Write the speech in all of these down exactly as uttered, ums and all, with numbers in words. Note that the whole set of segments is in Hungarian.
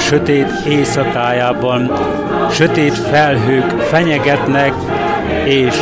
sötét éjszakájában sötét felhők fenyegetnek, és,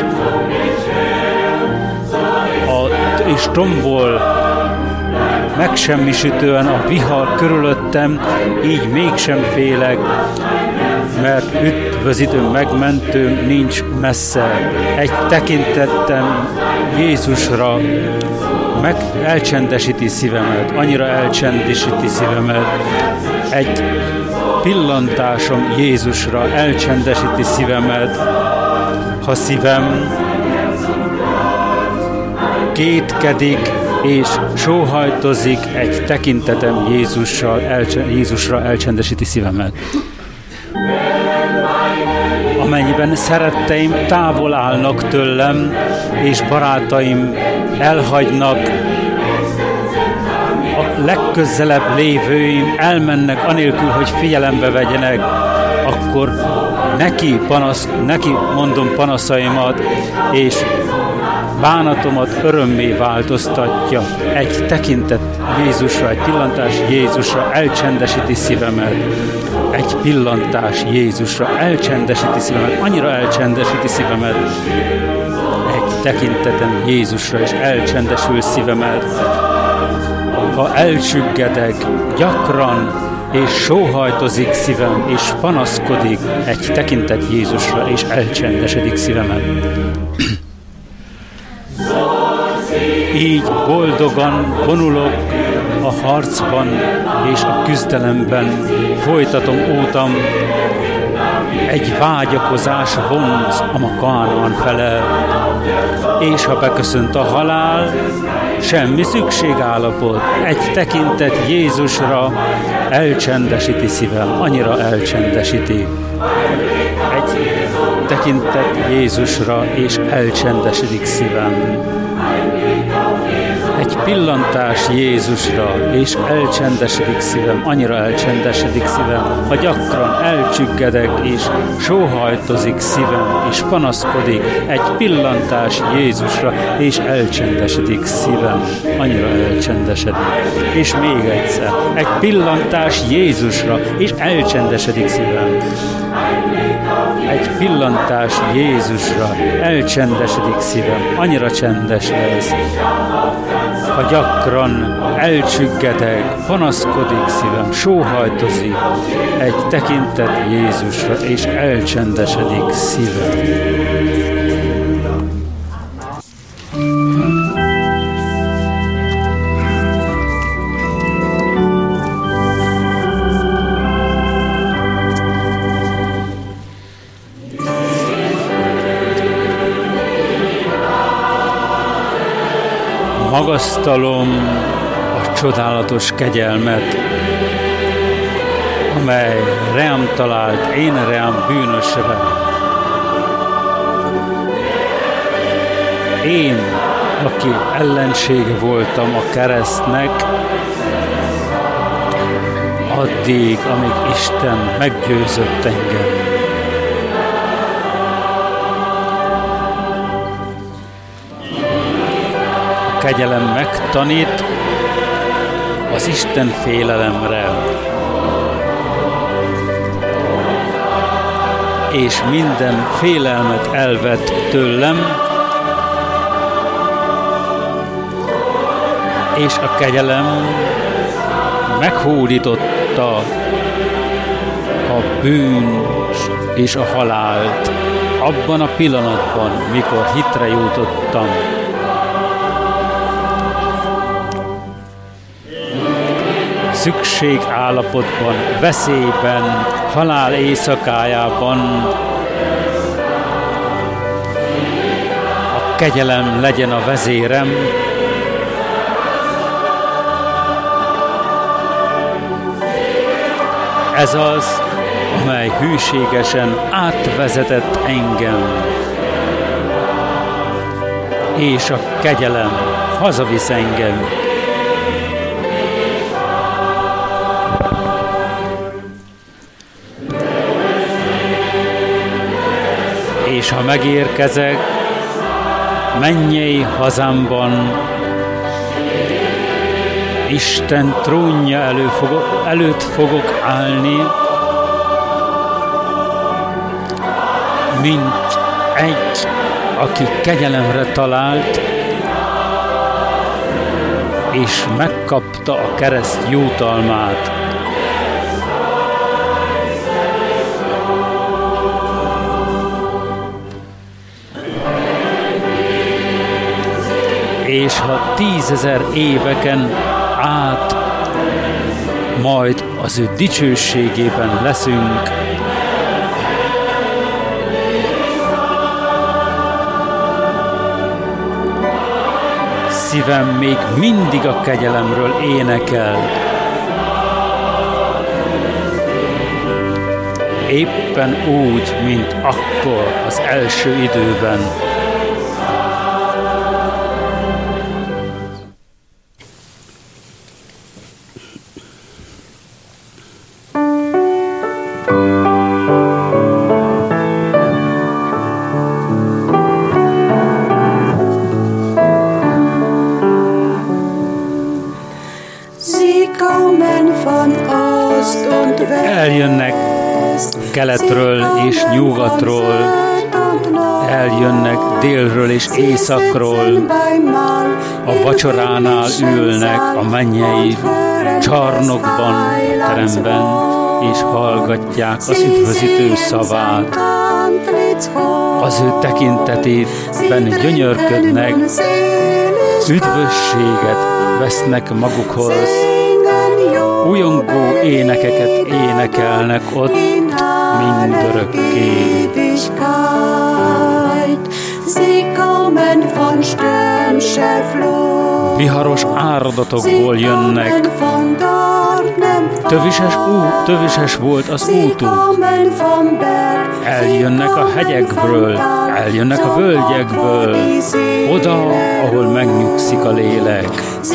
a, és tombol megsemmisítően a vihar körülöttem, így mégsem félek, mert üdvözítőm, megmentőm nincs messze. Egy tekintettem Jézusra meg elcsendesíti szívemet, annyira elcsendesíti szívemet. Egy pillantásom Jézusra elcsendesíti szívemet, ha szívem kétkedik és sóhajtozik, egy tekintetem Jézussal, elcse, Jézusra elcsendesíti szívemet. Amennyiben szeretteim távol állnak tőlem, és barátaim elhagynak, a legközelebb lévőim elmennek anélkül, hogy figyelembe vegyenek, akkor neki, panasz, neki mondom panaszaimat, és bánatomat örömmé változtatja. Egy tekintet Jézusra, egy pillantás Jézusra elcsendesíti szívemet. Egy pillantás Jézusra elcsendesíti szívemet, annyira elcsendesíti szívemet. Egy tekintetem Jézusra is elcsendesül szívemet. Ha elcsüggedek gyakran, és sóhajtozik szívem, és panaszkodik, egy tekintet Jézusra, és elcsendesedik szívemet. Így boldogan vonulok a harcban és a küzdelemben, folytatom útam, egy vágyakozás vonz a Kánaán fele, és ha beköszönt a halál, semmi szükségállapot, egy tekintet Jézusra elcsendesíti szívem, annyira elcsendesíti. Egy tekintet Jézusra, és elcsendesedik szívem. Egy pillantás Jézusra, és elcsendesedik szívem, annyira elcsendesedik szívem, ha gyakran elcsüggedek, és sóhajtozik szívem, és panaszkodik, egy pillantás Jézusra, és elcsendesedik szívem, annyira elcsendesedik. És még egyszer, egy pillantás Jézusra, és elcsendesedik szívem. Egy pillantás Jézusra, elcsendesedik szívem, annyira csendes lesz. Ha gyakran elcsüggedek, panaszkodik szívem, sóhajtozik, egy tekintet Jézusra, és elcsendesedik szívem. Magasztalom a csodálatos kegyelmet, amely rám talált, én rám bűnösre. Én, aki ellensége voltam a keresztnek, addig, amíg Isten meggyőzött engem. Kegyelem megtanít az Isten félelemre, és minden félelmet elvett tőlem, és a kegyelem meghódította a bűn és a halált abban a pillanatban, mikor hitre jutottam. Szükség állapotban, veszélyben, halál éjszakájában a kegyelem legyen a vezérem, ez az, amely hűségesen átvezetett engem, és a kegyelem hazavisz engem. És ha megérkezek mennyei hazámban, Isten trónja elő fogok, előtt fogok állni, mint egy, aki kegyelemre talált, és megkapta a kereszt jutalmát. És ha tízezer éveken át majd az ő dicsőségében leszünk, szívem még mindig a kegyelemről énekel. Éppen úgy, mint akkor az első időben. Eljönnek keletről és nyugatról, eljönnek délről és északról, a vacsoránál ülnek a mennyei csarnokban, teremben, és hallgatják az üdvözítő szavát. Az ő tekintetében gyönyörködnek, üdvösséget vesznek magukhoz, újongó énekeket énekelnek ott mindörökké. Viharos áradatokból jönnek, tövises, út, tövises volt az útuk, eljönnek a hegyekből, eljönnek a völgyekből, oda, ahol megnyugszik a lélek,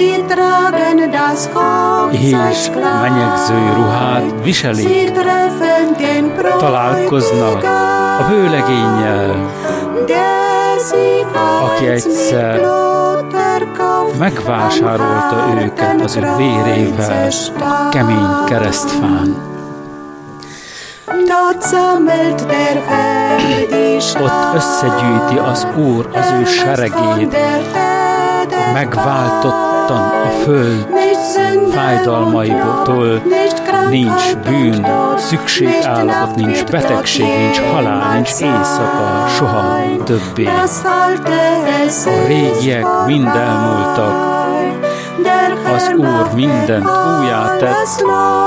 és menyegző ruhát viselik, találkoznak a vőlegénnyel, aki egyszer megvásárolta őket az ő vérével a kemény keresztfán. Ott összegyűjti az Úr az ő seregét, megváltottan a föld fájdalmaitól, nincs bűn, szükségállapot, nincs betegség, nincs halál, nincs éjszaka, soha többé. A régiek mind elmúltak, az Úr mindent újjá tett.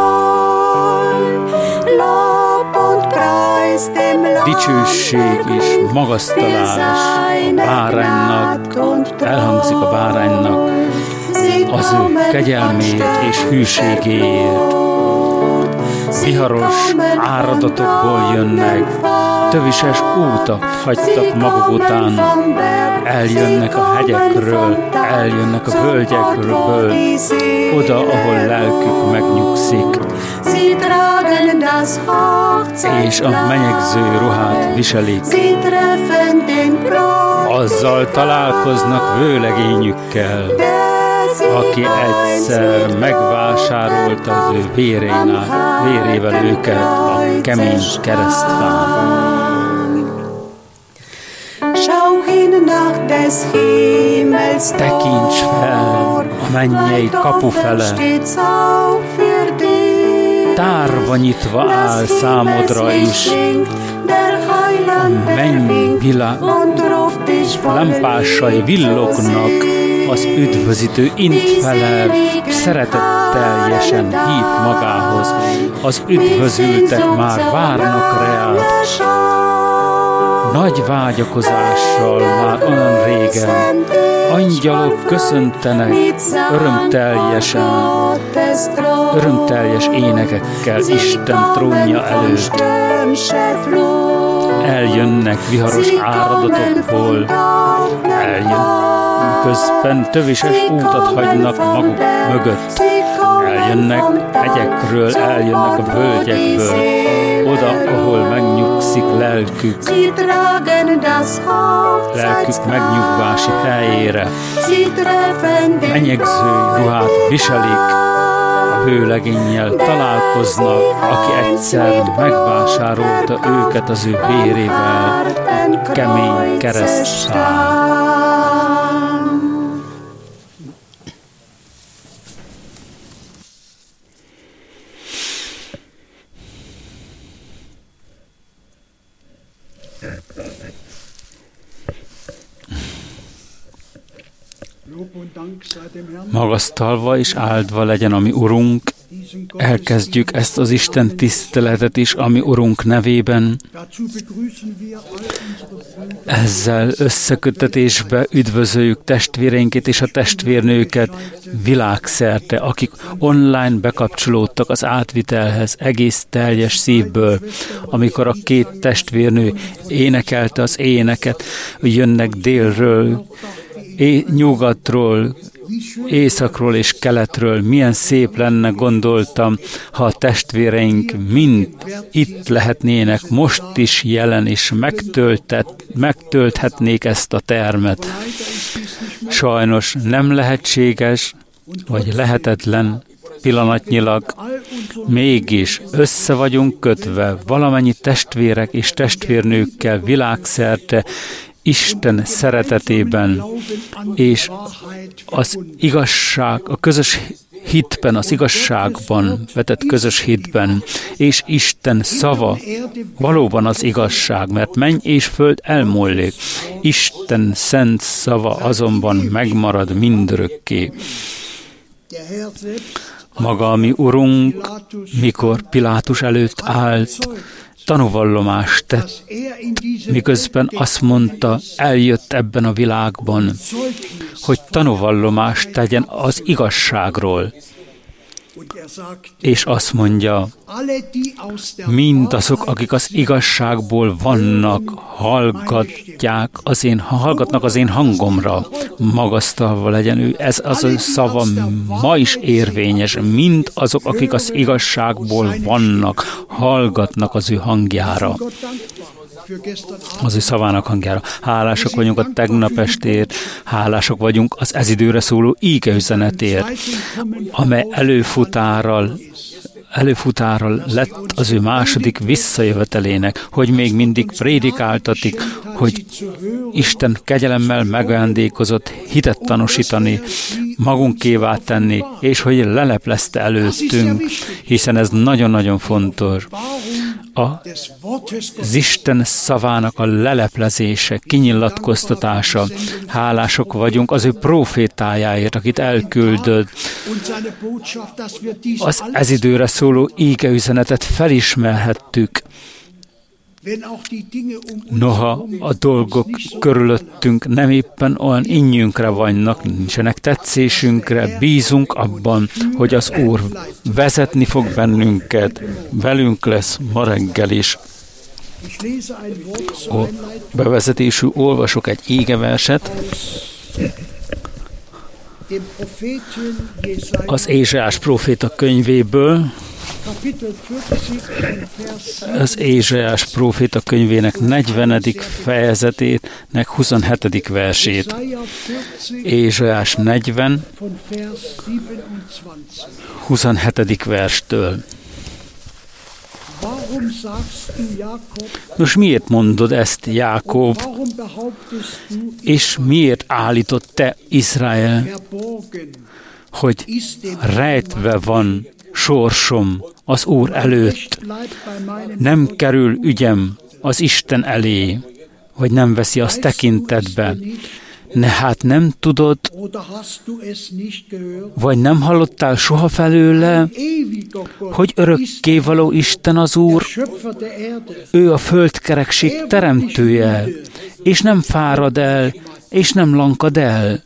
Dicsőség és magasztalás a báránynak, elhangzik a báránynak, az ő kegyelmért és hűségéért. Viharos áradatokból jönnek, tövises útat hagytak maguk után, eljönnek a hegyekről, eljönnek a völgyekről, oda, ahol lelkük megnyugszik, és a menyegző ruhát viselik. Azzal találkoznak vőlegényükkel, aki egyszer megvásárolta az ő vérénál, vérével őket a kemény keresztfán. Tekints fel a mennyei kapu fele, tárva nyitva áll számodra is, a menny vilá... lámpásai villognak, az üdvözítő intfelel szeretetteljesen hív magához, az üdvözültek már várnak reát. Nagy vágyakozással már olyan régen, angyalok köszöntenek örömteljesen, örömteljes énekekkel Isten trónja előtt. Eljönnek viharos áradatokból, eljön, közben tövises útat hagynak maguk mögött. Eljönnek hegyekről, eljönnek a völgyekből, oda, ahol megnyugszik lelkük, lelkük megnyugvási helyére. Menyegző ruhát viselik, a vőlegénnyel találkoznak, aki egyszer megvásárolta őket az ő vérével, a kemény keresztsál. Magasztalva és áldva legyen a mi Urunk, elkezdjük ezt az Isten tiszteletet is a mi Urunk nevében. Ezzel összeköttetésbe üdvözöljük testvéreinket és a testvérnőket világszerte, akik online bekapcsolódtak az átvitelhez egész teljes szívből, amikor a két testvérnő énekelte az éneket, jönnek délről, é- nyugatról, északról és keletről. Milyen szép lenne, gondoltam, ha a testvéreink mind itt lehetnének, most is jelen, és megtöltet, megtölthetnék ezt a termet. Sajnos nem lehetséges, vagy lehetetlen pillanatnyilag, mégis össze vagyunk kötve valamennyi testvérek és testvérnőkkel világszerte, Isten szeretetében, és az igazság, a közös hitben, az igazságban vetett közös hitben, és Isten szava valóban az igazság, mert menny és föld elmúlik, Isten szent szava azonban megmarad mindörökké. Maga a mi Urunk, mikor Pilátus előtt állt, tanúvallomást tett, miközben azt mondta, eljött ebben a világban, hogy tanúvallomást tegyen az igazságról. És azt mondja, mindazok, akik az igazságból vannak, hallgatják az én, hallgatnak az én hangomra, magasztalva legyen ő. Ez az ő szava ma is érvényes. Mind azok, akik az igazságból vannak, hallgatnak az ő hangjára. Az ő szavának hangjára. Hálások vagyunk a tegnap estért, hálások vagyunk az ez időre szóló ígeüzenetért, amely előfutárral, előfutárral lett az ő második visszajövetelének, hogy még mindig prédikáltatik, hogy Isten kegyelemmel megajándékozott hitet tanúsítani, magunkévá tenni, és hogy leleplezte előttünk, hiszen ez nagyon-nagyon fontos. Az Isten szavának a leleplezése, kinyilatkoztatása. Hálások vagyunk az ő profétájáért, akit elküldött. Az ez időre szóló ígeüzenetet felismerhettük. Noha a dolgok körülöttünk nem éppen olyan innyünkre vannak, nincsenek tetszésünkre, bízunk abban, hogy az Úr vezetni fog bennünket, velünk lesz ma reggel is. A bevezetésű olvasok egy égeverset. Az Ézsaiás próféta könyvéből, az Ézsaiás próféta könyvének negyvenedik fejezetének huszonhetedik versét. Ézsaiás negyven, huszonhetedik verstől. Nos, miért mondod ezt, Jákob, és miért állított te, Izrael, hogy rejtve van sorsom az Úr előtt, nem kerül ügyem az Isten elé, vagy nem veszi azt tekintetbe. Ne hát nem tudod, vagy nem hallottál soha felőle, hogy örökkévaló Isten az Úr, ő a földkerekség teremtője, és nem fárad el, és nem lankad el.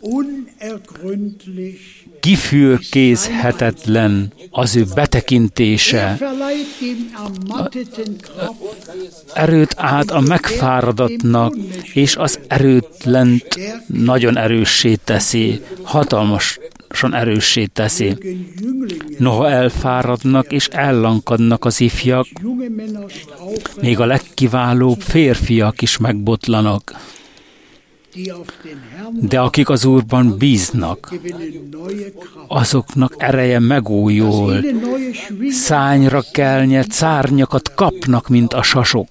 Kifürkézhetetlen az ő betekintése. Erőt át a megfáradatnak, és az erőtlent nagyon erőssé teszi. Hatalmas folyamatosan erőssé teszi. Noha elfáradnak és ellankadnak az ifjak, még a legkiválóbb férfiak is megbotlanak. De akik az Úrban bíznak, azoknak ereje megújul, szárnyra kelnyed szárnyakat kapnak, mint a sasok,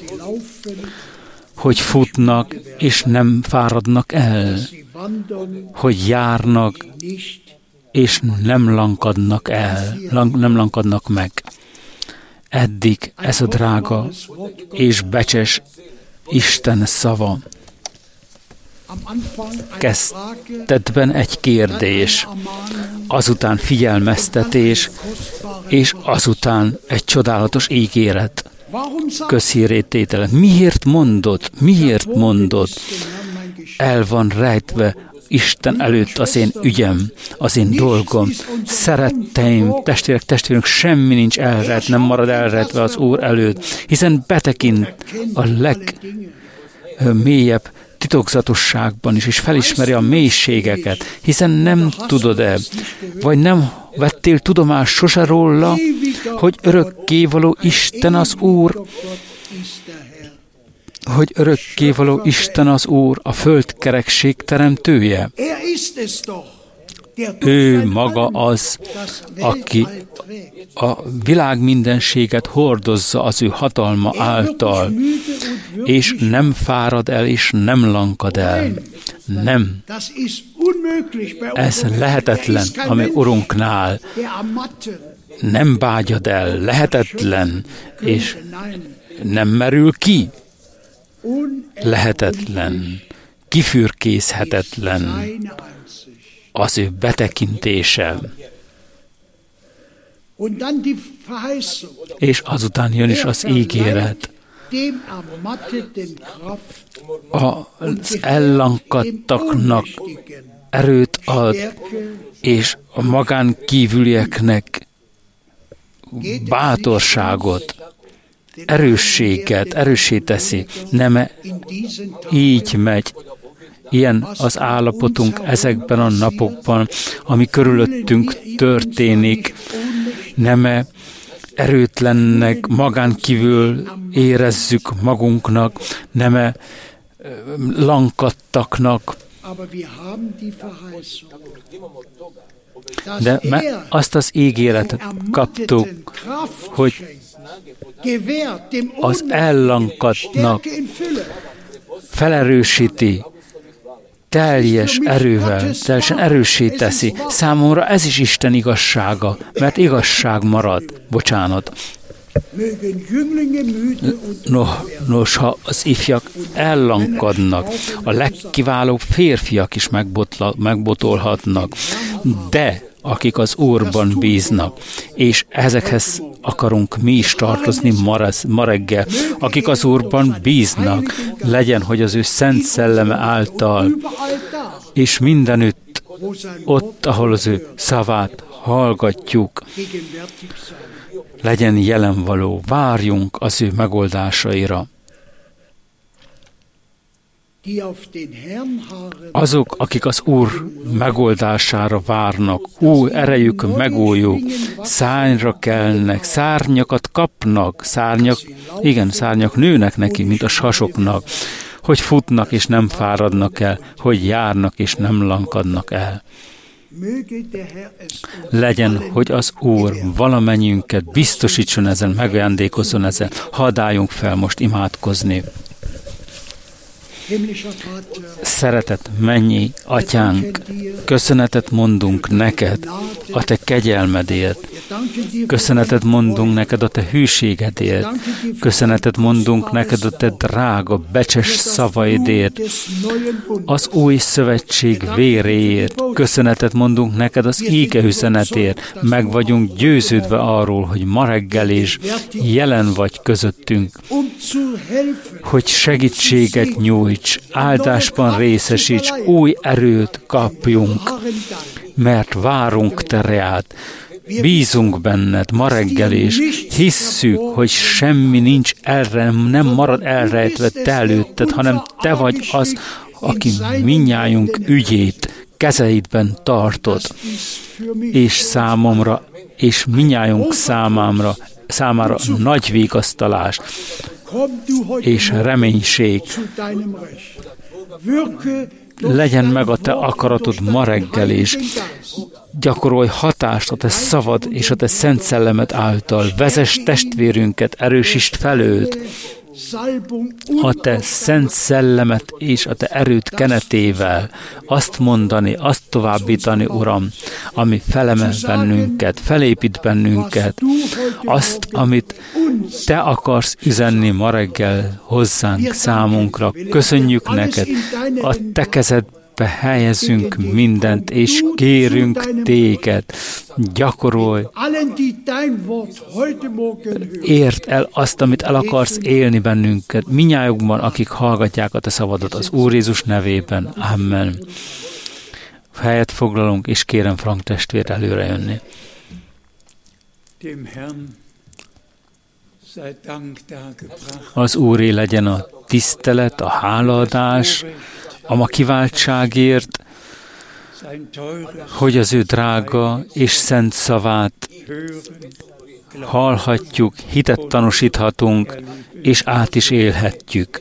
hogy futnak és nem fáradnak el, hogy járnak és nem lankadnak el, nem lankadnak meg. Eddig ez a drága és becses Isten szava. Kezdetben egy kérdés, azután figyelmeztetés, és azután egy csodálatos ígéret, közhírrététel. Miért mondod? Miért mondod? El van rejtve Isten előtt az én ügyem, az én dolgom. Szeretteim, testvérek, testvérünk, semmi nincs elrejtve, nem marad elrejtve az Úr előtt, hiszen betekint a legmélyebb titokzatosságban is, és felismeri a mélységeket, hiszen nem tudod-e, vagy nem vettél tudomást sose róla, hogy örökkévaló Isten az Úr, hogy örökkévaló Isten az Úr, a földkerekség teremtője. Ő maga az, aki a világ mindenséget hordozza az ő hatalma által, és nem fárad el, és nem lankad el. Nem. Ez lehetetlen, ami Urunknál. Nem vágyad el, lehetetlen, és nem merül ki. Lehetetlen, kifürkészhetetlen az ő betekintése. És azután jön is az ígéret. Az ellankadtaknak erőt ad, és a magán kívülieknek bátorságot, erősséget, erőssé teszi. Nem így megy. Ilyen az állapotunk ezekben a napokban, ami körülöttünk történik. Nem erőtlennek, magán kívül érezzük magunknak, nem lankadtaknak. De azt az ígéretet kaptuk, hogy az ellankadtnak felerősíti, teljes erővel, teljesen erőssé teszi. Számomra ez is Isten igazsága, mert igazság marad. Bocsánat. No, nos, ha az ifjak ellankadnak, a legkiválóbb férfiak is megbotla, megbotolhatnak, de akik az Úrban bíznak, és ezekhez akarunk mi is tartozni ma, ma reggel, akik az Úrban bíznak, legyen, hogy az ő szent szelleme által, és mindenütt, ott, ahol az ő szavát hallgatjuk, legyen jelenvaló, várjunk az ő megoldásaira. Azok, akik az Úr megoldására várnak, új erejük megújul, szárnyra kelnek, szárnyakat kapnak, szárnyak, igen, szárnyak nőnek neki, mint a sasoknak, hogy futnak és nem fáradnak el, hogy járnak és nem lankadnak el. Legyen, hogy az Úr valamennyiünket biztosítson ezen, megajándékozzon ezen. Hadd álljunk fel most imádkozni. Szeretett mennyi Atyánk, köszönetet mondunk neked a te kegyelmedért, köszönetet mondunk neked a te hűségedért, köszönetet mondunk neked a te drága, becses szavaidért, az új szövetség véréért, köszönetet mondunk neked az íge üzenetért, meg vagyunk győződve arról, hogy ma reggel is jelen vagy közöttünk, hogy segítséget nyújts, áldásban részesíts, új erőt kapjunk, mert várunk te reád. Bízunk benned ma reggel is, hisszük, hogy semmi nincs erre, nem marad elrejtve te előtted, hanem te vagy az, aki mindnyájunk ügyét kezeidben tartod, és számomra, és minnyájunk számára, számára nagy vigasztalás és reménység. Legyen meg a te akaratod ma reggel is. Gyakorolj hatást a te szavad és a te szent szellemed által. Vezess testvérünket, erősítsd fel őt. A te szent szellemet és a te erőt kenetével azt mondani, azt továbbítani, Uram, ami felemel bennünket, felépít bennünket, azt, amit te akarsz üzenni ma reggel hozzánk, számunkra. Köszönjük neked, a te kezedbe helyezzünk mindent, és kérünk téged, gyakorolj, érd el azt, amit el akarsz élni bennünket, minnyájukban, akik hallgatják a te szavadat az Úr Jézus nevében. Amen. Helyet foglalunk, és kérem Frank testvér előre jönni. Az Úré legyen a tisztelet, a hálaadás, a ma kiváltságért, hogy az ő drága és szent szavát hallhatjuk, hitet tanúsíthatunk, és át is élhetjük.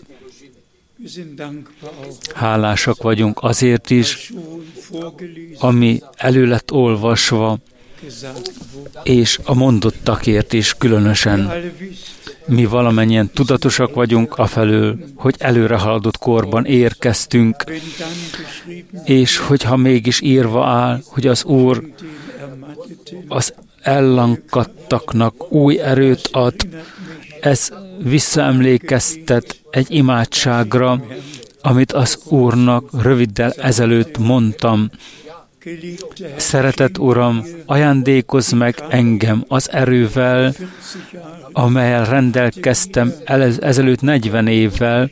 Hálásak vagyunk azért is, ami elő lett olvasva, és a mondottakért is különösen. Mi valamennyien tudatosak vagyunk afelől, hogy előre haladott korban érkeztünk, és hogyha mégis írva áll, hogy az Úr az ellankadtaknak új erőt ad, ez visszaemlékeztet egy imádságra, amit az Úrnak röviddel ezelőtt mondtam. Szeretett Uram, ajándékozz meg engem az erővel, amellyel rendelkeztem ezelőtt negyven évvel,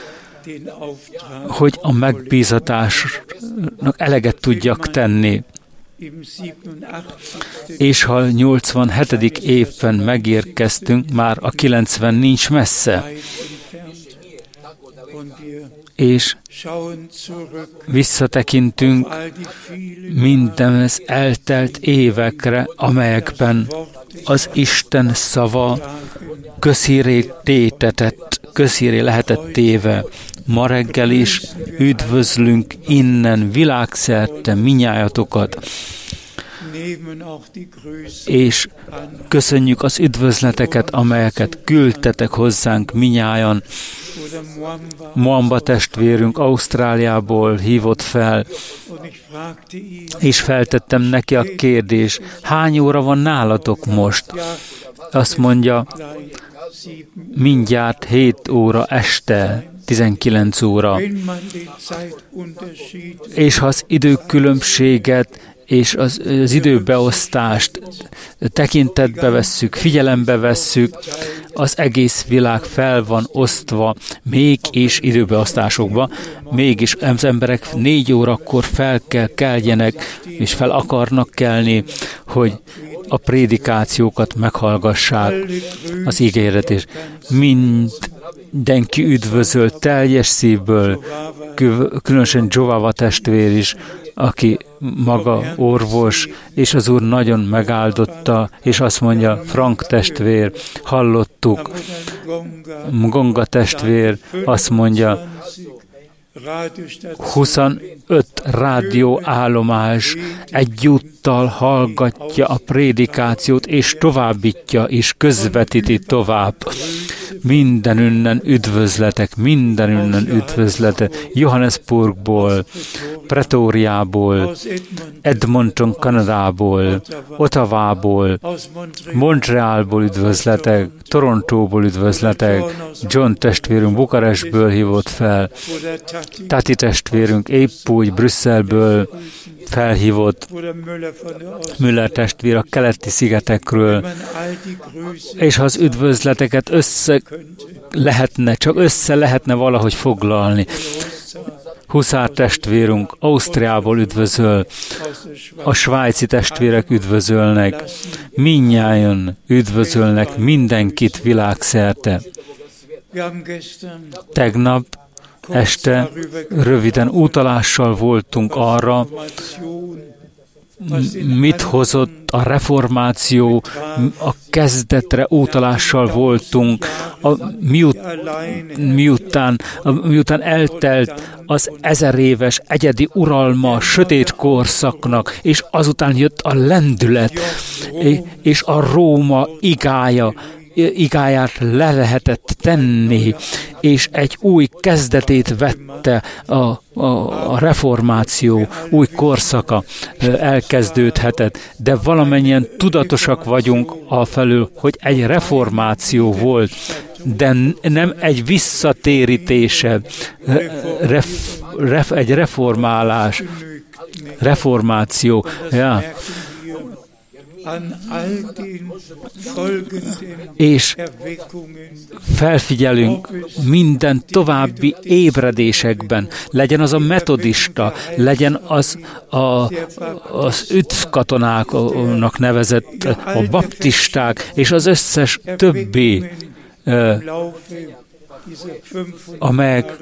hogy a megbízatásnak eleget tudjak tenni. És ha nyolcvanhetedik évben megérkeztünk, már a kilencven nincs messze. És visszatekintünk minden eltelt évekre, amelyekben az Isten szava közhírré tétetett, közhírré lehetett téve. Ma reggel is üdvözlünk innen világszerte minnyájatokat, és köszönjük az üdvözleteket, amelyeket küldtetek hozzánk minnyájan. Moamba testvérünk Ausztráliából hívott fel, és feltettem neki a kérdést, hány óra van nálatok most? Azt mondja, mindjárt hét óra este, tizenkilenc óra. És ha az időkülönbséget és az, az időbeosztást tekintetbe vesszük, figyelembe vesszük, az egész világ fel van osztva, még és időbeosztásokba, mégis az emberek négy órakor fel kell keljenek, és fel akarnak kelni, hogy a prédikációkat meghallgassák, az ígéret is. Mindenki üdvözöl teljes szívből, különösen Jovava testvér is, aki maga orvos, és az Úr nagyon megáldotta, és azt mondja, Frank testvér, hallottuk, Mgonga testvér azt mondja, huszonöt rádióállomás egyúttal hallgatja a prédikációt, és továbbítja, és közvetíti tovább. Mindenünnen üdvözletek, mindenünnen üdvözletek. Johannesburgból, Pretóriából, Edmonton, Kanadából, Ottavából, Montrealból üdvözletek, Torontóból üdvözletek, John testvérünk Bukarestből hívott fel, Tati testvérünk épp úgy Brüsszelből felhívott, Müller testvér a keleti szigetekről, és ha az üdvözleteket össze lehetne, csak össze lehetne valahogy foglalni. Huszár testvérünk Ausztriából üdvözöl, a svájci testvérek üdvözölnek, mindnyájan üdvözölnek mindenkit világszerte. Tegnap este röviden utalással voltunk arra, mit hozott a reformáció, a kezdetre utalással voltunk, a, miut, miután, a, miután eltelt az ezer éves egyedi uralma a sötét korszaknak, és azután jött a lendület, és a Róma igája, igáját le lehetett tenni, és egy új kezdetét vette a, a, a reformáció, új korszaka elkezdődhetett, de valamennyien tudatosak vagyunk afelől, hogy egy reformáció volt, de nem egy visszatérítése, ref, ref, egy reformálás, reformáció. Ja. És felfigyelünk minden további ébredésekben, legyen az a metodista, legyen az a, az üdvkatonáknak nevezett, a baptisták, és az összes többi, amelyek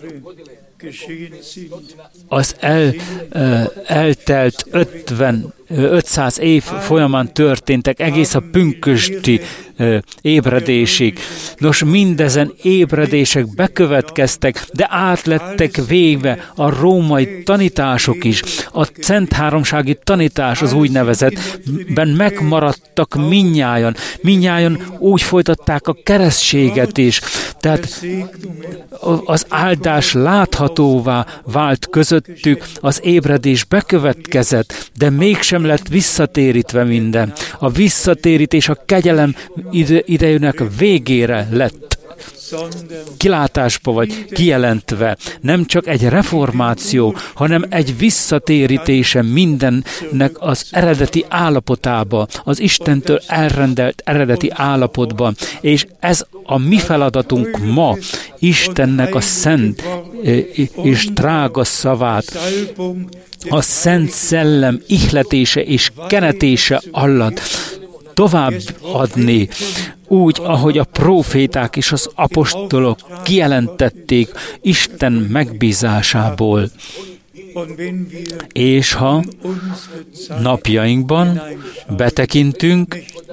az el, eltelt ötven, ötszáz év folyamán történtek, egész a pünkösdi ébredésig. Nos, mindezen ébredések bekövetkeztek, de átlettek végbe a római tanítások is. A Szent Háromsági tanítás, az úgynevezettben megmaradtak mindnyájan. Mindnyájan úgy folytatták a keresztséget is. Tehát az áldás láthatóvá vált közöttük, az ébredés bekövetkezett, de mégsem lett visszatérítve minden. A visszatérítés a kegyelem ide, idejének végére lett kilátásba vagy kijelentve. Nem csak egy reformáció, hanem egy visszatérítése mindennek az eredeti állapotába, az Istentől elrendelt eredeti állapotba. És ez a mi feladatunk ma, Istennek a szent és drága szavát, a Szent Szellem ihletése és kenetése alatt tovább adni, úgy, ahogy a próféták és az apostolok kijelentették Isten megbízásából. És ha napjainkban betekintünk,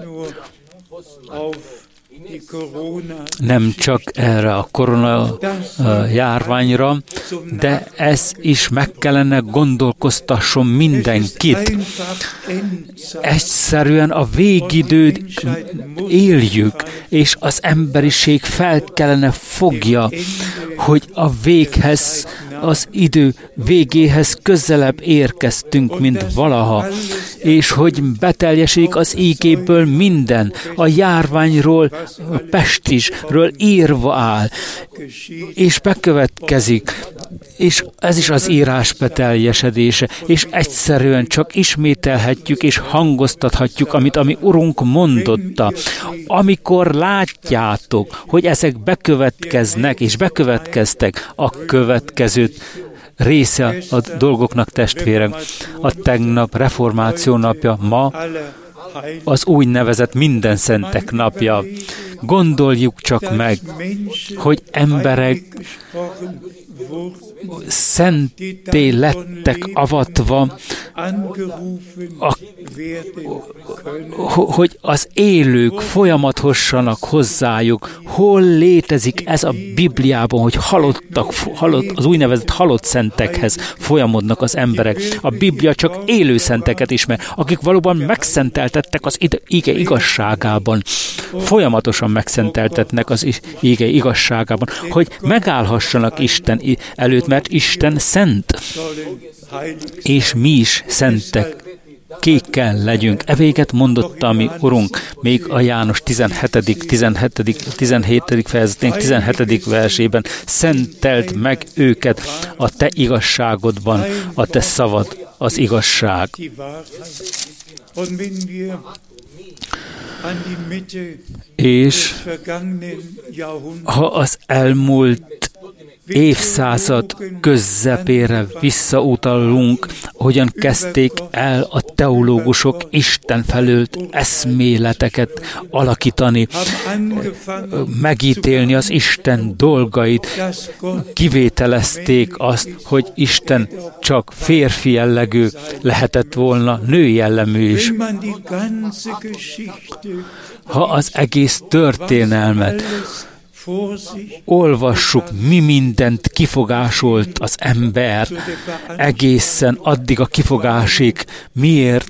nem csak erre a korona járványra, de ez is meg kellene gondolkoztasson mindenkit. Egyszerűen a végidőt éljük, és az emberiség fel kellene fogja, hogy a véghez, az idő végéhez közelebb érkeztünk, mint valaha, és hogy beteljesedik az ígéből minden, a járványról, a pestisről írva áll, és bekövetkezik, és ez is az írás beteljesedése, és egyszerűen csak ismételhetjük és hangoztathatjuk, amit a mi Urunk mondotta. Amikor látjátok, hogy ezek bekövetkeznek, és bekövetkeztek, a következőt része a dolgoknak, testvérek. A tegnap reformáció napja, ma az úgynevezett minden szentek napja. Gondoljuk csak meg, hogy emberek szenté lettek avatva, a, hogy az élők folyamathossanak hozzájuk. Hol létezik ez a Bibliában, hogy halottak, halott, az úgynevezett halott szentekhez folyamodnak az emberek. A Biblia csak élő szenteket ismer, akik valóban megszenteltettek az ige igazságában. Folyamatosan megszenteltetnek az ige igazságában, hogy megállhassanak Isten előtt, mert Isten szent, és mi is szentek kékkel legyünk. Evéget mondotta a mi Urunk még a János tizenhetedik, tizenhetedik, tizenhetedik fejezetének tizenhetedik versében. Szenteld meg őket a te igazságodban, a te szavad az igazság. És ha az elmúlt évszázad közepére visszautalunk, hogyan kezdték el a teológusok Isten felől eszméleteket alakítani, megítélni az Isten dolgait, kivételezték azt, hogy Isten csak férfi jellegű lehetett volna, női jellemű is. Ha az egész történelmet olvassuk, mi mindent kifogásolt az ember egészen addig a kifogásig, miért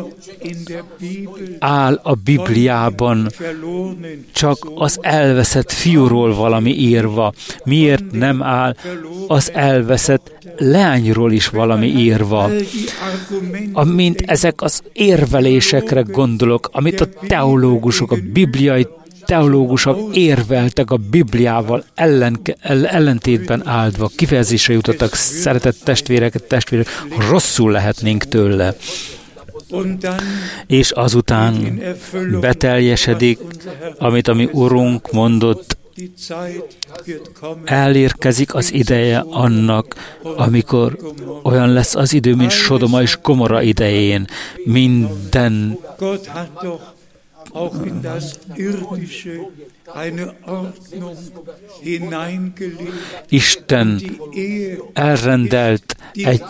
áll a Bibliában csak az elveszett fiúról valami írva, miért nem áll az elveszett leányról is valami írva. Amint ezek az érvelésekre gondolok, amit a teológusok, a bibliai teológusok érveltek a Bibliával ellen, ellentétben áldva, kifejezésre jutottak, szeretett testvéreket, testvérek, rosszul lehetnénk tőle. És azután beteljesedik, amit a mi Urunk mondott, elérkezik az ideje annak, amikor olyan lesz az idő, mint Sodoma és Gomorra idején. Minden auch in das Irdische eine Ordnung hineingelegt. Isten elrendelt egy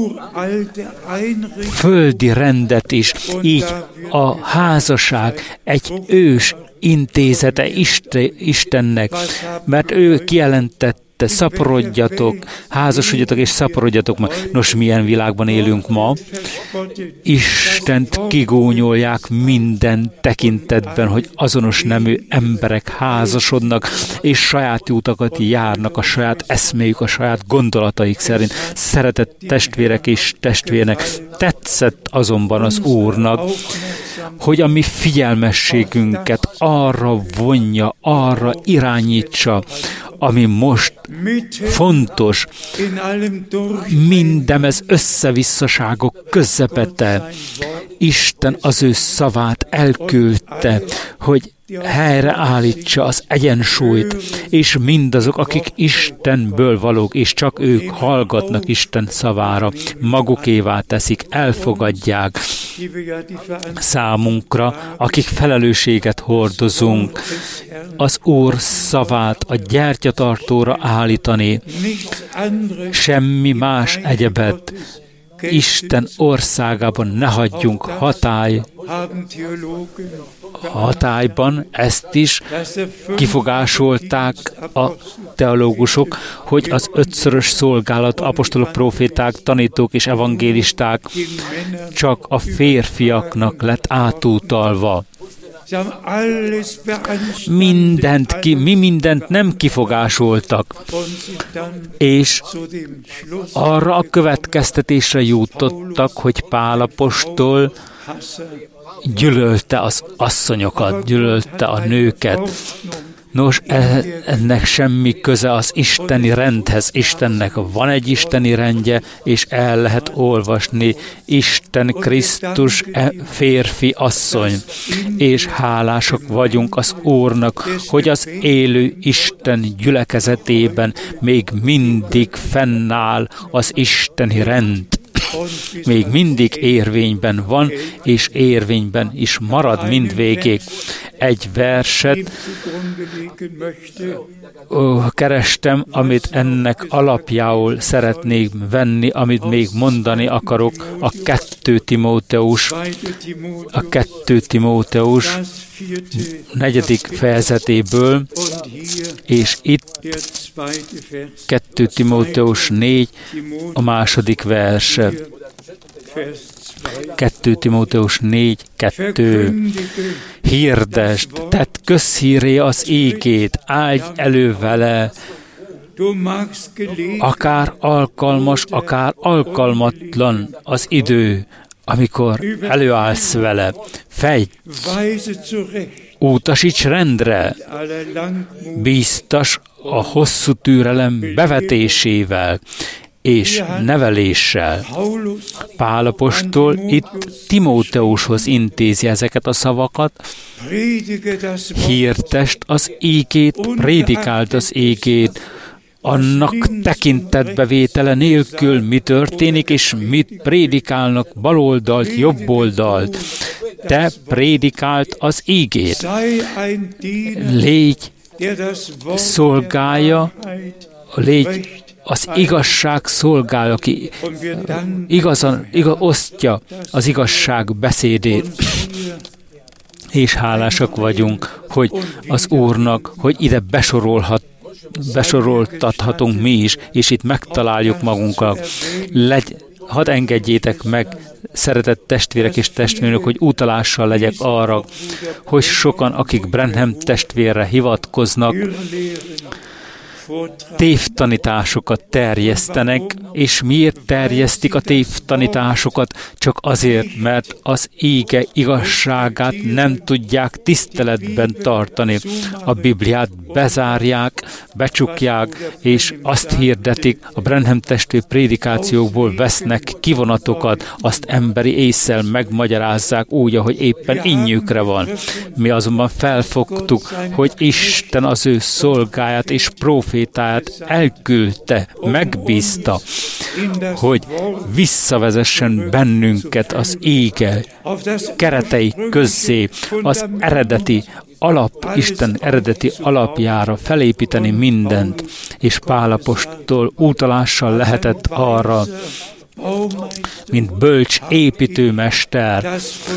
földi rendet is, így a házasság egy ős intézete Istennek, mert ő kijelentett, te szaporodjatok, házasodjatok és szaporodjatok ma. Nos, milyen világban élünk ma? Istent kigónyolják minden tekintetben, hogy azonos nemű emberek házasodnak, és saját utakat járnak, a saját eszméjük, a saját gondolataik szerint. Szeretett testvérek és testvérnek, tetszett azonban az Úrnak, hogy a mi figyelmességünket arra vonja, arra irányítsa, ami most fontos, mindemez összevisszaságok közepette. Isten az ő szavát elküldte, hogy helyreállítsa az egyensúlyt, és mindazok, akik Istenből valók, és csak ők hallgatnak Isten szavára, magukévá teszik, elfogadják számunkra, akik felelősséget hordozunk, az Úr szavát a gyertyatartóra állítani, semmi más egyebet Isten országában ne hagyjunk hatály, hatályban, ezt is kifogásolták a teológusok, hogy az ötszörös szolgálat, apostolok, proféták, tanítók és evangélisták csak a férfiaknak lett átutalva. Mindent ki, mi mindent nem kifogásoltak, és arra a következtetésre jutottak, hogy Pál apostol gyűlölte az asszonyokat, gyűlölte a nőket. Nos, ennek semmi köze az isteni rendhez. Istennek van egy isteni rendje, és el lehet olvasni Isten Krisztus férfi asszony. És hálásak vagyunk az Úrnak, hogy az élő Isten gyülekezetében még mindig fennáll az isteni rend. Még mindig érvényben van, és érvényben is marad mindvégig. Egy verset ó, kerestem, amit ennek alapjául szeretnék venni, amit még mondani akarok, a kettő Timóteus, a kettő Timóteus negyedik fejezetéből, és itt kettő Timóteus négy, a második verse. kettő Timóteus négy, kettő. Hirdesd, tedd közhírré az ígét, áldj elő vele, akár alkalmas, akár alkalmatlan az idő, amikor előállsz vele. Fegy, utasíts rendre, bíztas a hosszú türelem bevetésével és neveléssel. Pál apostol itt Timóteushoz intézi ezeket a szavakat. Hirdesd az ígét, prédikáld az ígét, annak tekintetbevétele nélkül mi történik, és mit prédikálnak baloldalt, jobboldalt. Te prédikált az ígét. Légy szolgálja, légy az igazság szolgál, aki igazan, igaz, osztja az igazság beszédét. És hálásak vagyunk, hogy az Úrnak, hogy ide besorolhat, besoroltathatunk mi is, és itt megtaláljuk magunkat. Legy, hadd engedjétek meg, szeretett testvérek és testvérek, hogy utalással legyek arra, hogy sokan, akik Branham testvérre hivatkoznak, tévtanításokat terjesztenek, és miért terjesztik a tévtanításokat? Csak azért, mert az íge igazságát nem tudják tiszteletben tartani. A Bibliát bezárják, becsukják, és azt hirdetik, a Branham testvér prédikációkból vesznek kivonatokat, azt emberi ésszel megmagyarázzák úgy, ahogy éppen innyükre van. Mi azonban felfogtuk, hogy Isten az ő szolgáját és prófétáját elküldte, megbízta, hogy visszavezessen bennünket az íge keretei közzé, az eredeti alap, Isten eredeti alapjára felépíteni mindent, és Pál apostol utalással lehetett arra, mint bölcs építőmester,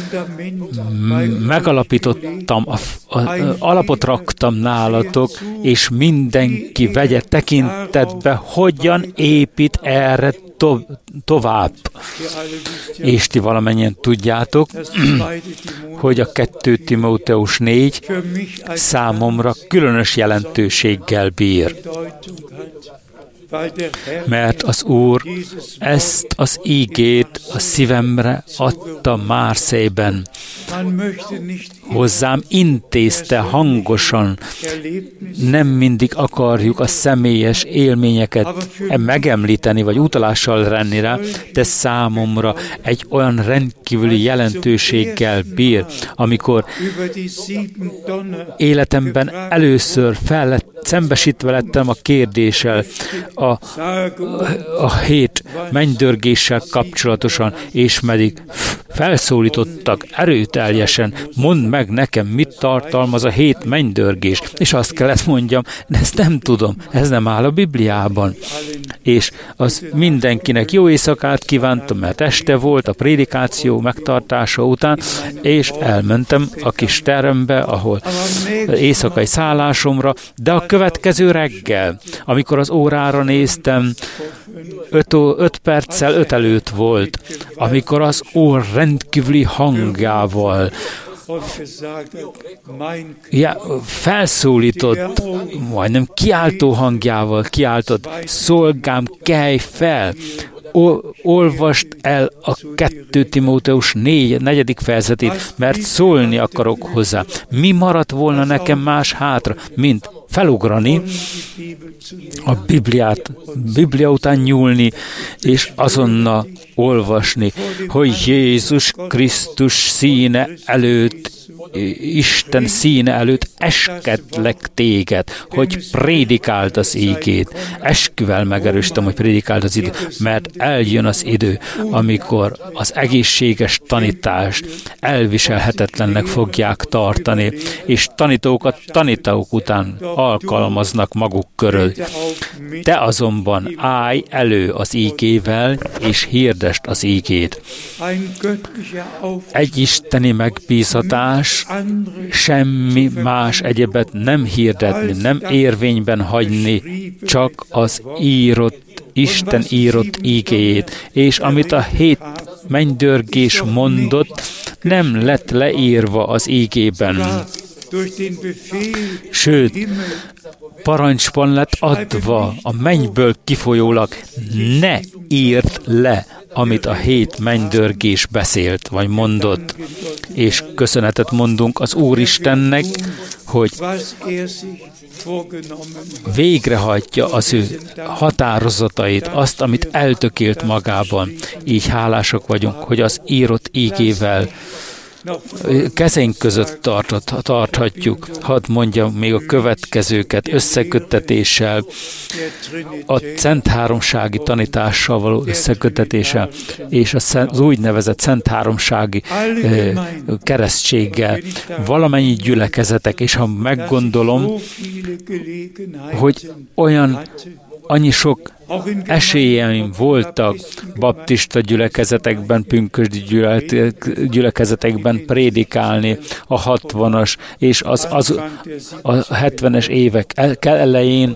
megalapítottam, a, a, a, alapot raktam nálatok, és mindenki vegye tekintetbe, hogyan épít erre to, tovább. És ti valamennyien tudjátok, hogy a kettő Timóteus négy számomra különös jelentőséggel bír. Mert az Úr ezt az ígét a szívemre adta Márszejben. Hozzám intézte hangosan. Nem mindig akarjuk a személyes élményeket megemlíteni, vagy utalással lenni rá, de számomra egy olyan rendkívüli jelentőséggel bír, amikor életemben először fel lett, szembesítve lettem a kérdéssel, a, a, a hét mennydörgéssel kapcsolatosan, és pedig felszólítottak erőteljesen, mondd meg nekem, mit tartalmaz a hét mennydörgés. És azt kellett mondjam, de ezt nem tudom, ez nem áll a Bibliában. És az mindenkinek jó éjszakát kívántam, mert este volt a prédikáció megtartása után, és elmentem a kis terembe, ahol éjszakai szállásomra, de a következő reggel, amikor az órára néztem, öt, öt perccel öt előtt volt, amikor az Úr rendkívüli hangjával ja, felszólított, majdnem kiáltó hangjával kiáltott, szolgám, kelj fel! O, olvast el a kettő Timóteus négy, negyedik fejezetét, mert szólni akarok hozzá. Mi maradt volna nekem más hátra, mint felugrani, a Bibliát, Biblia után nyúlni, és azonnal olvasni, hogy Jézus Krisztus színe előtt, Isten színe előtt eskedlek téged, hogy prédikáld az ígét. Esküvel megerősítem, hogy prédikáld az időt, mert eljön az idő, amikor az egészséges tanítást elviselhetetlennek fogják tartani, és tanítókat tanítók után alkalmaznak maguk körül. Te azonban állj elő az ígével, és hirdesd az ígét. Egy isteni megbízatás, semmi más egyebet nem hirdetni, nem érvényben hagyni, csak az írott, Isten írott ígéjét, és amit a hét mennydörgés mondott, nem lett leírva az ígében. Sőt, parancsban lett adva a mennyből kifolyólag, ne írd le, amit a hét mennydörgés beszélt, vagy mondott. És köszönetet mondunk az Úristennek, hogy végrehajtja az ő határozatait, azt, amit eltökélt magában. Így hálásak vagyunk, hogy az írott ígével kezénk között tartott, tarthatjuk. Hadd mondjam még a következőket összeköttetéssel, a Szent Háromsági tanítással való összeköttetéssel, és az úgynevezett Szent Háromsági keresztséggel. Valamennyi gyülekezetek, és ha meggondolom, hogy olyan annyi sok esélyeim voltak baptista gyülekezetekben, pünkösdi gyülekezetekben prédikálni a hatvanas és az, az a hetvenes évek elején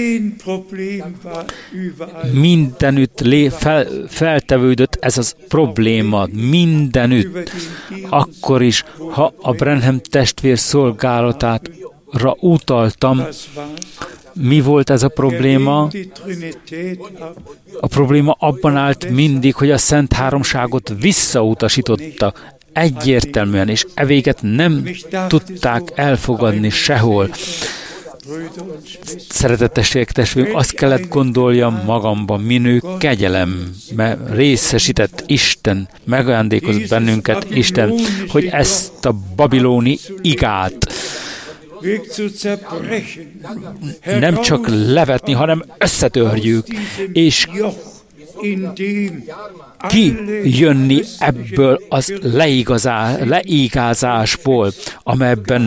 mindenütt lé, fel, feltevődött ez az probléma, mindenütt. Akkor is, ha a Branham testvér szolgálatára utaltam, mi volt ez a probléma? A probléma abban állt mindig, hogy a Szent Háromságot visszautasította egyértelműen, és e véget nem tudták elfogadni sehol. Szeretett testvérek, testvérek, azt kellett gondoljam magamban, minő kegyelembe részesített Isten, megajándékozott bennünket Isten, hogy ezt a babiloni igát nem csak levetni, hanem összetörjük, és kijönni ebből az leigazá, leigázásból, amelyben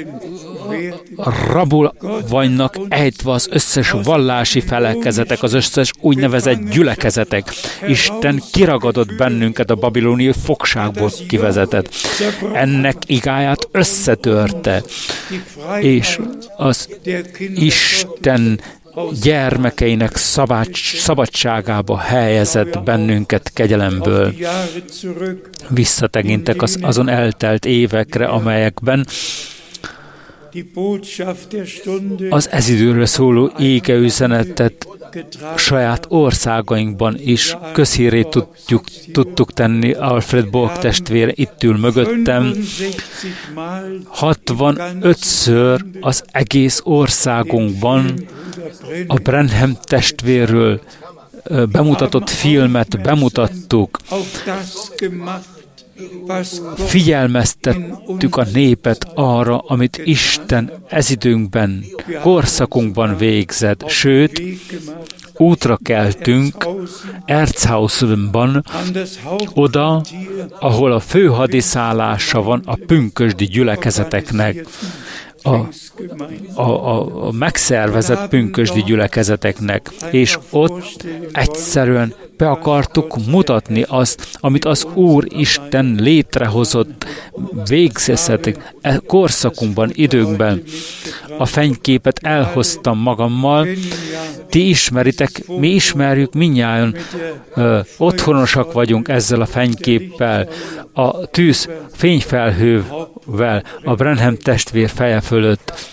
rabul vannak ejtve az összes vallási felekezetek, az összes úgynevezett gyülekezetek. Isten kiragadott bennünket a babiloni fogságból kivezetett. Ennek igáját összetörte, és az Isten gyermekeinek szabad, szabadságába helyezett bennünket kegyelemből. Visszatekintek az, azon eltelt évekre, amelyekben az ez időre szóló ége üzenetet saját országainkban is közhírét tudjuk, tudtuk tenni. Alfred Borg testvér itt ül mögöttem. hatvanötször az egész országunkban a Branham testvérről bemutatott filmet bemutattuk. Figyelmeztettük a népet arra, amit Isten ez időnkben, korszakunkban végzett, sőt, útra keltünk Erzhausenban, oda, ahol a fő hadiszállása van a pünkösdi gyülekezeteknek, a, a, a, a megszervezett pünkösdi gyülekezeteknek, és ott egyszerűen be akartuk mutatni azt, amit az Úr Isten létrehozott végzészetek korszakunkban, időnkben. A fényképet elhoztam magammal, ti ismeritek, mi ismerjük mindnyájan, ö, otthonosak vagyunk ezzel a fényképpel, a tűz fényfelhővel, a Branham testvér feje fölött.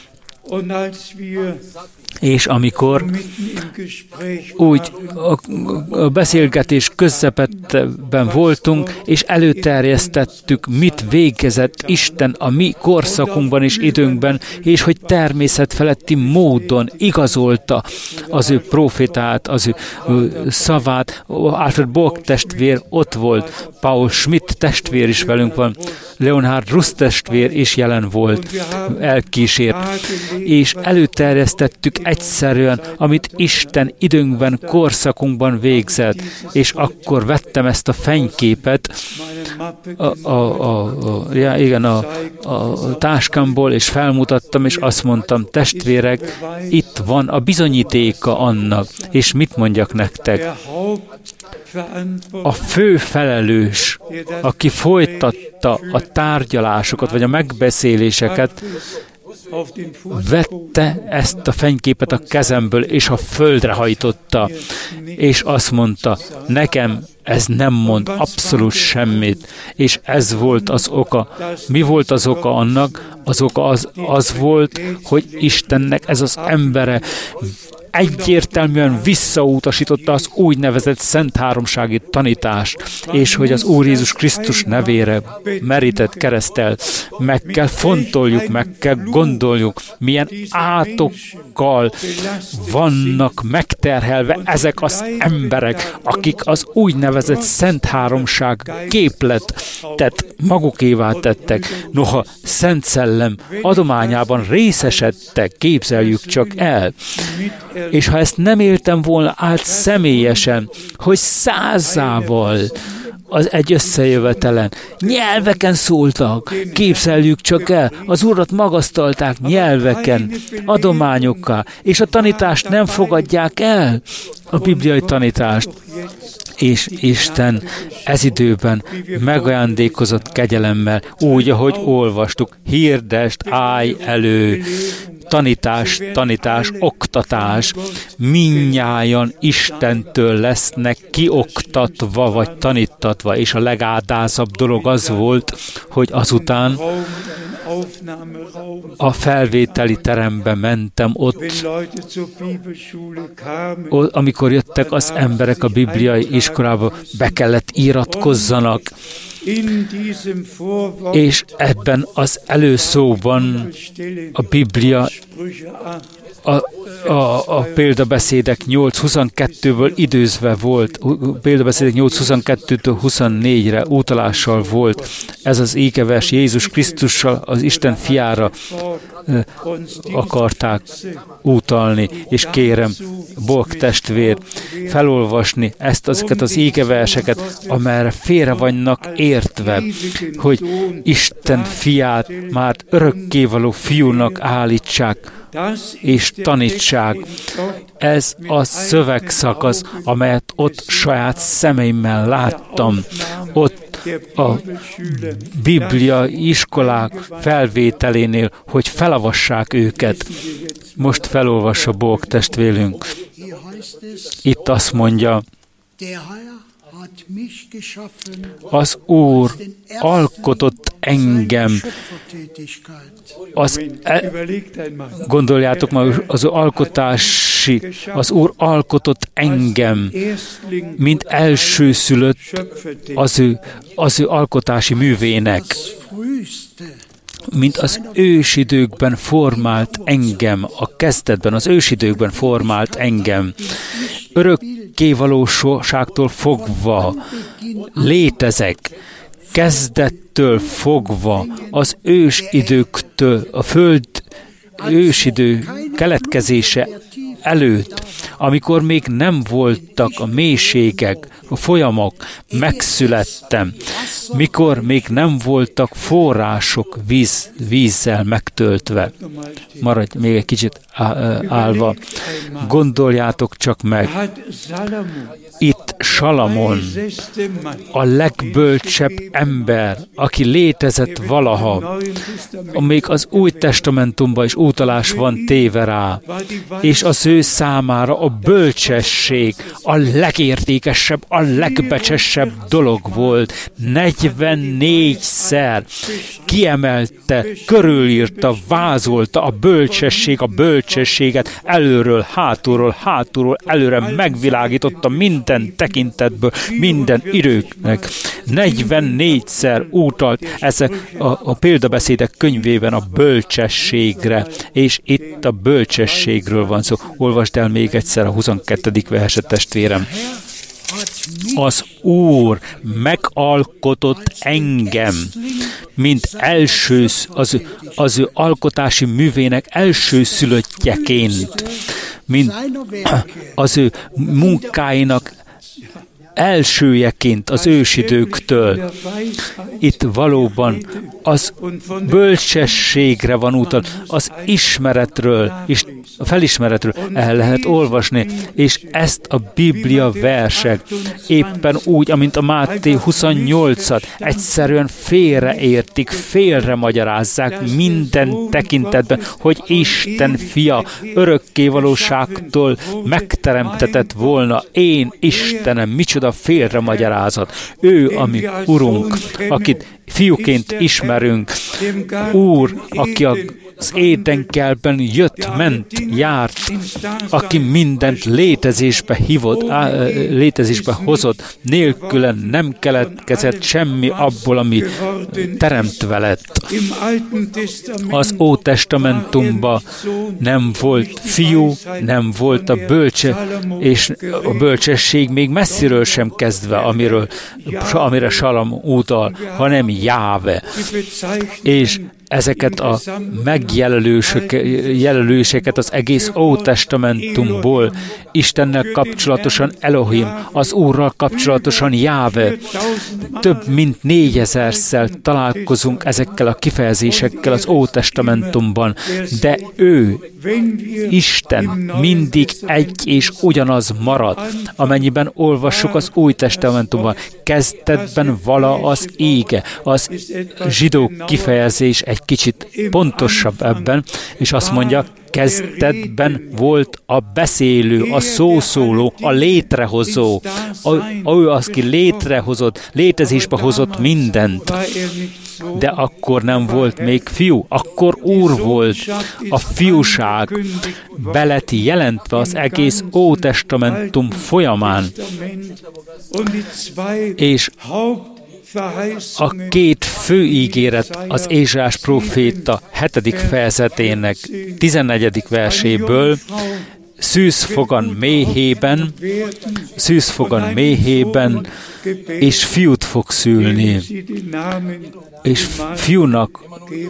És amikor úgy a beszélgetés közepetben voltunk, és előterjesztettük, mit végezett Isten a mi korszakunkban és időnkben, és hogy természetfeletti módon igazolta az ő profétát, az ő szavát. Alfred Borg testvér ott volt, Paul Schmidt testvér is velünk van, Leonhard Russ testvér is jelen volt, elkísért, és előterjesztettük egyszerűen, amit Isten időnkben, korszakunkban végzett, és akkor vettem ezt a fényképet a, a, a, a, ja, igen, a, a táskámból, és felmutattam, és azt mondtam, testvérek, itt van a bizonyítéka annak, és mit mondjak nektek? A fő felelős, aki folytatta a tárgyalásokat, vagy a megbeszéléseket, vette ezt a fényképet a kezemből, és a földre hajtotta, és azt mondta, nekem ez nem mond abszolút semmit, és ez volt az oka. Mi volt az oka annak? Az oka az, az volt, hogy Istennek ez az embere egyértelműen visszautasította az úgynevezett szent háromsági tanítást, és hogy az Úr Jézus Krisztus nevére merített kereszttel meg kell fontoljuk, meg kell gondoljuk, milyen átokkal vannak megterhelve ezek az emberek, akik az úgynevezett szent háromság képletet magukévá tettek, noha Szent Szellem adományában részesedtek, képzeljük csak el. És ha ezt nem éltem volna át személyesen, hogy százával az egy összejövetelen nyelveken szóltak, képzeljük csak el, az Urat magasztalták nyelveken, adományokkal, és a tanítást nem fogadják el, a bibliai tanítást. És Isten ez időben megajándékozott kegyelemmel, úgy, ahogy olvastuk, hirdest, állj elő, tanítás, tanítás, oktatás, mindnyájan Istentől lesznek kioktatva vagy tanítatva, és a legádázabb dolog az volt, hogy azután a felvételi terembe mentem ott, amikor jöttek az emberek a bibliai iskolába, be kellett iratkozzanak, és ebben az előszóban a Biblia a, a, a példabeszédek nyolc huszonkettőből időzve volt, példabeszédek nyolc huszonkettőtől huszonnégyre utalással volt. Ez az ékevers Jézus Krisztussal, az Isten fiára e, akarták utalni, és kérem, Bolk testvér, felolvasni ezt azokat az ékeverseket, amelyre félre vannak értve, hogy Isten fiát már örökkévaló fiúnak állítsák, és tanítsák. Ez a szövegszakasz, amelyet ott saját szemeimmel láttam. Ott a Biblia iskolák felvételénél, hogy felavassák őket. Most felolvassa Bolk testvérünk. Itt azt mondja, az Úr alkotott engem. Az, e, gondoljátok már, az alkotási, az Úr alkotott engem, mint elsőszülött az ő, az ő alkotási művének, mint az ősidőkben formált engem, a kezdetben, az ősidőkben formált engem. Örökkévalóságtól fogva létezek, kezdettől fogva, az ősidőktől, a föld ősidő keletkezése előtt, amikor még nem voltak a mélységek, a folyamok, megszülettem, mikor még nem voltak források víz, vízzel megtöltve. Maradj még egy kicsit állva. Gondoljátok csak meg, itt Salamon, a legbölcsebb ember, aki létezett valaha, még az Új Testamentumban is utalás van téve rá, és az ő számára a bölcsesség a legértékesebb, a legbecsesebb dolog volt. negyvennégyszer kiemelte, körülírta, vázolta a bölcsesség, a bölcsességet előről, hátulról, hátulról, előre megvilágította minden tekintetből, minden időknek. negyvennégyszer utalt ezek a, a példabeszédek könyvében a bölcsességre, és itt a bölcsességről van szó. Olvasd el még egyszer a huszonkettedik verset, testvérem. Az Úr megalkotott engem, mint első, az, az ő alkotási művének elsőszülöttjeként, mint az ő munkáinak elsőjeként az ősidőktől. Itt valóban az bölcsességre van utal, az ismeretről, és a felismeretről el lehet olvasni, és ezt a Biblia versek éppen úgy, amint a Máté huszonnyolcat egyszerűen félreértik, félre magyarázzák minden tekintetben, hogy Isten fia örökkévalóságtól megteremtetett volna. Én Istenem, micsoda a félre magyarázat. Ő, ami Urunk, akit fiúként ismerünk, Úr, aki az édenkertben jött, ment, járt, aki mindent létezésbe hívott, á, létezésbe hozott, nélküle nem keletkezett semmi abból, ami teremtve lett. Az Ótestamentumban nem volt fiú, nem volt a bölcse, és a bölcsesség még messziről sem kezdve, amiről, amire Salam utal, hanem Jáve. És ezeket a megjelöléseket az egész Ótestamentumból Istennel kapcsolatosan Elohim, az Úrral kapcsolatosan Jáve. Több mint négyezerszer találkozunk ezekkel a kifejezésekkel az Ótestamentumban, de ő, Isten mindig egy és ugyanaz marad, amennyiben olvassuk az Új Testamentumban. Kezdetben vala az ége, az zsidó kifejezés egy kicsit pontosabb ebben, és azt mondja, kezdetben volt a beszélő, a szószóló, a létrehozó. A, ő az, ki létrehozott, létezésbe hozott mindent. De akkor nem volt még fiú, akkor Úr volt. A fiúság be lett jelentve az egész Ótestamentum folyamán. És a két fő ígéret az Ézsaiás próféta hetedik fejezetének tizennegyedik verséből, szűzfogan méhében, szűzfogan méhében, és fiút fog szülni. És fiúnak,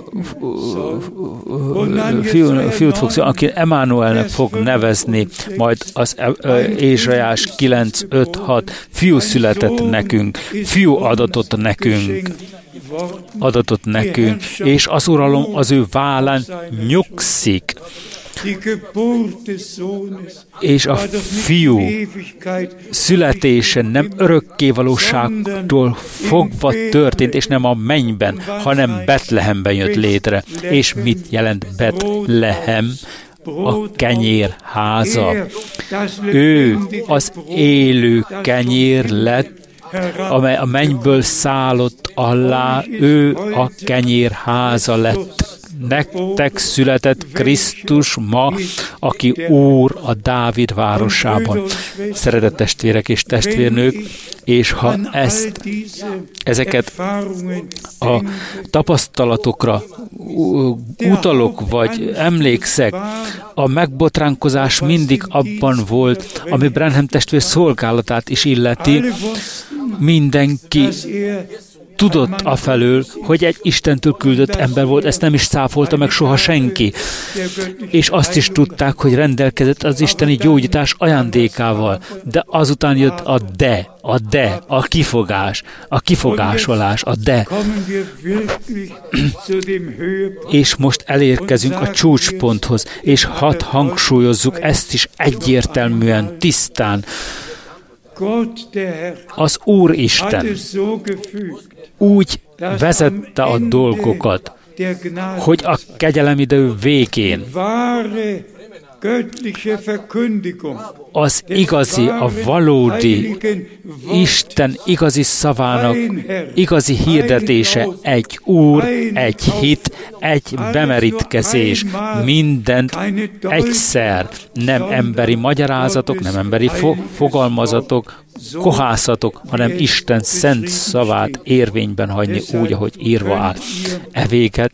fiú, fiút fog szülni, aki Emmanuelnek fog nevezni, majd az Ézsaiás kilenc öt hat, fiú született nekünk, fiú adatott nekünk. adatott nekünk, és az uralom az ő vállán nyugszik. És a fiú születése nem örökkévalóságtól fogva történt, és nem a mennyben, hanem Betlehemben jött létre. És mit jelent Betlehem? A kenyér háza. Ő az élő kenyér lett, amely a mennyből szállott alá, ő a kenyér háza lett. Nektek született Krisztus ma, aki Úr a Dávid városában. Szeretett testvérek és testvérnők, és ha ezt, ezeket a tapasztalatokra utalok, vagy emlékszek, a megbotránkozás mindig abban volt, ami Branham testvér szolgálatát is illeti. Mindenki tudott afelől, hogy egy Istentől küldött ember volt, ezt nem is cáfolta meg soha senki. És azt is tudták, hogy rendelkezett az isteni gyógyítás ajándékával. De azután jött a de, a de, a kifogás, a kifogásolás, a de. És most elérkezünk a csúcsponthoz, és hadd hangsúlyozzuk ezt is egyértelműen, tisztán. Az Úristen úgy vezette a dolgokat, hogy a kegyelemidő végén az igazi, a valódi Isten igazi szavának igazi hirdetése egy Úr, egy hit, egy bemerítkezés, mindent egyszer, nem emberi magyarázatok, nem emberi fo- fogalmazatok, kohászatok, hanem Isten szent szavát érvényben hagyni úgy, ahogy írva áll. E véget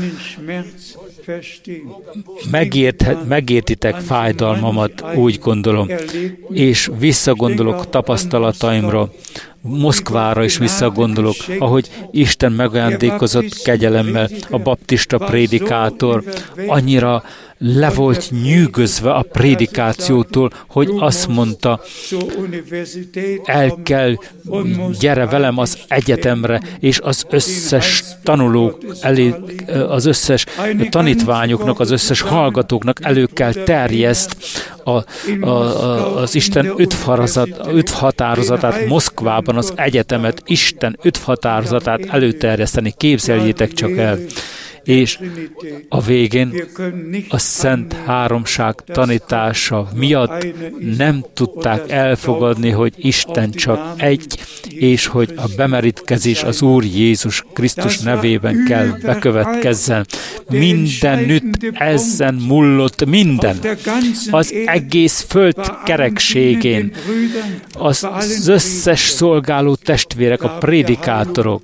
megérthet, megértitek fájdalmamat, úgy gondolom, és visszagondolok tapasztalataimra, Moszkvára is visszagondolok, ahogy Isten megajándékozott kegyelemmel a baptista prédikátor annyira le volt nyűgözve a prédikációtól, hogy azt mondta, el kell, gyere velem az egyetemre, és az összes tanulók elé, az összes tanítványoknak, az összes hallgatóknak elő kell terjeszt a, a, a, az Isten öt határozatát Moszkvában, az egyetemet, Isten öt határozatát előterjeszteni. Képzeljétek csak el. és a végén a Szent Háromság tanítása miatt nem tudták elfogadni, hogy Isten csak egy, és hogy a bemerítkezés az Úr Jézus Krisztus nevében kell bekövetkezzen. Mindenütt ezen mullott minden. Az egész föld kerekségén. Az összes szolgáló testvérek, a prédikátorok,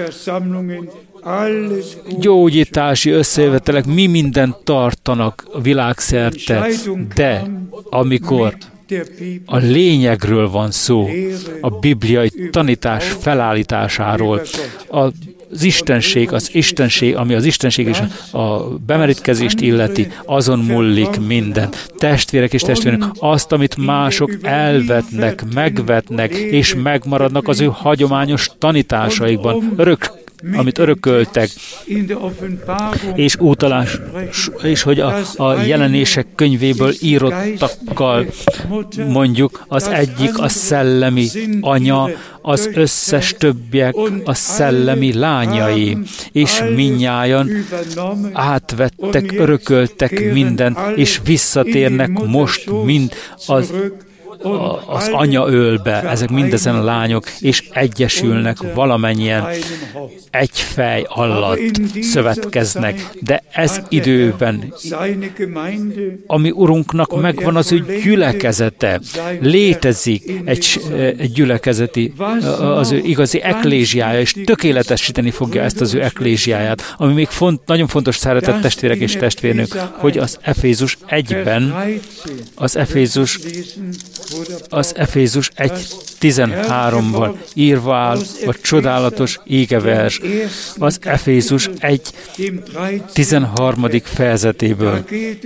gyógyítási összejövetelek, mi mindent tartanak világszerte, de amikor a lényegről van szó, a bibliai tanítás felállításáról, az Istenség, az Istenség, ami az Istenség és a bemerítkezést illeti, azon múlik minden. Testvérek és testvérek, azt, amit mások elvetnek, megvetnek, és megmaradnak az ő hagyományos tanításaikban, örök amit örököltek, és utalás, és hogy a, a jelenések könyvéből írottakkal mondjuk az egyik a szellemi anya, az összes többiek a szellemi lányai, és mindnyájan átvettek, örököltek mindent, és visszatérnek most mind az az anyaölbe, ezek mindezen a lányok, és egyesülnek valamennyien egy fej alatt szövetkeznek. De ez időben, ami Urunknak megvan az ő gyülekezete, létezik egy, egy gyülekezeti, az ő igazi eklésiája, és tökéletesíteni fogja ezt az ő eklésiáját, ami még font, nagyon fontos, szeretett testvérek és testvérnők, hogy az Efézus egyben, az Efézus Az Efézus egy tizenháromban írva áll a csodálatos ígevers. Az Efézus egy tizenharmadik fejezetéből.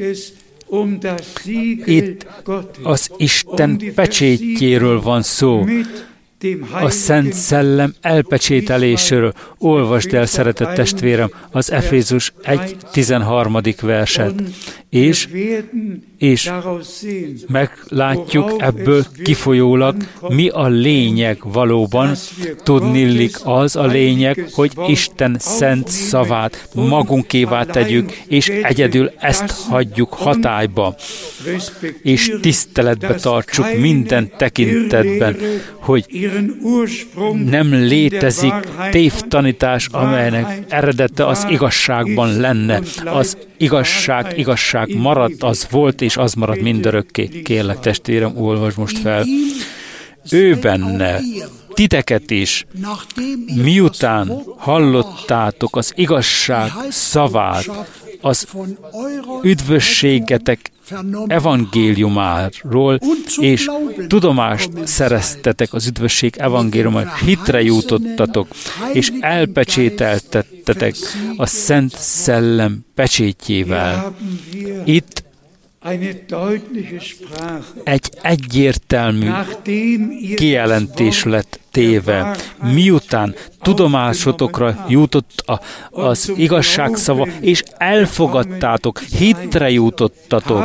Itt az Isten pecsétjéről van szó. A Szent Szellem elpecsételéséről. Olvasd el, szeretett testvérem, az Efézus egy tizenharmadik verset. És, és meglátjuk ebből kifolyólag, mi a lényeg valóban. Tudnillik az a lényeg, hogy Isten szent szavát magunkévá tegyük, és egyedül ezt hagyjuk hatályba, és tiszteletbe tartsuk minden tekintetben, hogy nem létezik tévtanítás, amelynek eredete az igazságban lenne. Az igazság, igazság maradt, az volt, és az marad mindörökké. Kérlek, testvérem, olvasd most fel. Ő benne, titeket is, miután hallottátok az igazság szavát, az üdvösségetek evangéliumáról, és tudomást szereztetek az üdvösség evangéliumáról, hitre jutottatok, és elpecsételtettetek a Szent Szellem pecsétjével. Itt egy egyértelmű kijelentés lett téve. Miután tudomásotokra jutott a, az igazság szava, és elfogadtátok, hitre jutottatok,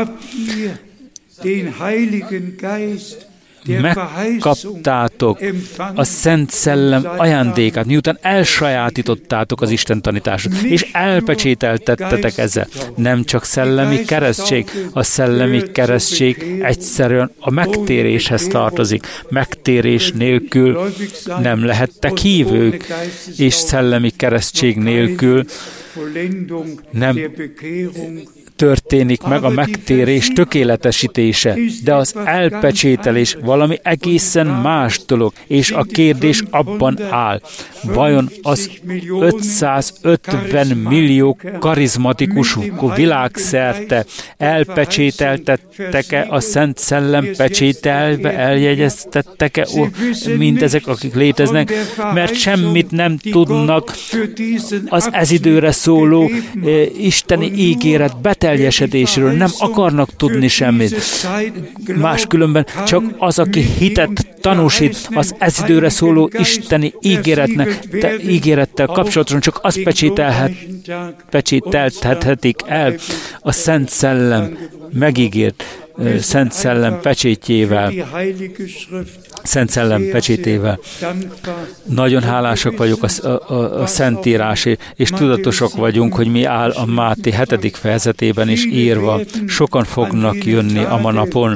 megkaptátok a Szent Szellem ajándékát, miután elsajátítottátok az Isten tanítását, és elpecsételtettetek ezzel. Nem csak szellemi keresztség, a szellemi keresztség egyszerűen a megtéréshez tartozik. Megtérés nélkül nem lehettek hívők, és szellemi keresztség nélkül nem történik meg a megtérés tökéletesítése, de az elpecsételés valami egészen más dolog, és a kérdés abban áll, vajon az ötszázötven millió karizmatikusuk világszerte elpecsételtettek-e a Szent Szellem pecsételve, eljegyeztettek-e mindezek, akik léteznek, mert semmit nem tudnak az ez időre szóló eh, isteni ígéret beteljesedésről, nem akarnak tudni semmit. Máskülönben csak az, aki hitet tanúsít az ez időre szóló isteni ígéretnek, te, ígérettel kapcsolatosan, csak azt pecsételhet, pecsételhetik el a Szent Szellem megígért Szent Szellem pecsétjével, Szent Szellem pecsétével. Nagyon hálásak vagyok a, a, a Szentírásért, és tudatosak vagyunk, hogy mi áll a Máté hetedik fejezetében is írva. Sokan fognak jönni a ma napon.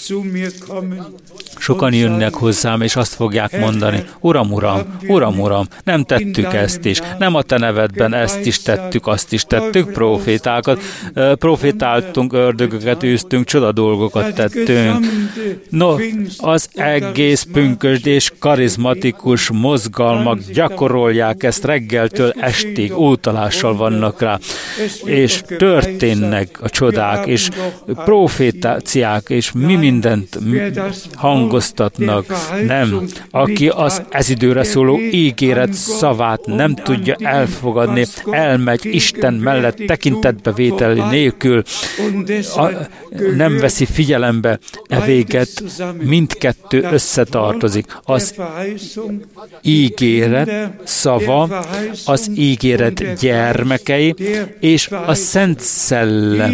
Sokan jönnek hozzám, és azt fogják mondani, Uram, Uram, Uram, Uram, nem tettük ezt is, nem a te nevedben ezt is tettük, azt is tettük, profétákat, profétáltunk, ördögöket űztünk, csoda dolgokat tettünk. No, az egész pünkösd és karizmatikus mozgalmak gyakorolják ezt reggeltől estig, ótalással vannak rá, és történnek a csodák, és profétáciák, és mi mindent hangoztatnak. Nem. Aki az ez időre szóló ígéret szavát nem tudja elfogadni, elmegy Isten mellett tekintetbevételi nélkül, a, nem veszi figyelembe e véget, mindkettő összetartozik. Az ígéret szava, az ígéret gyermekei, és a Szent Szellem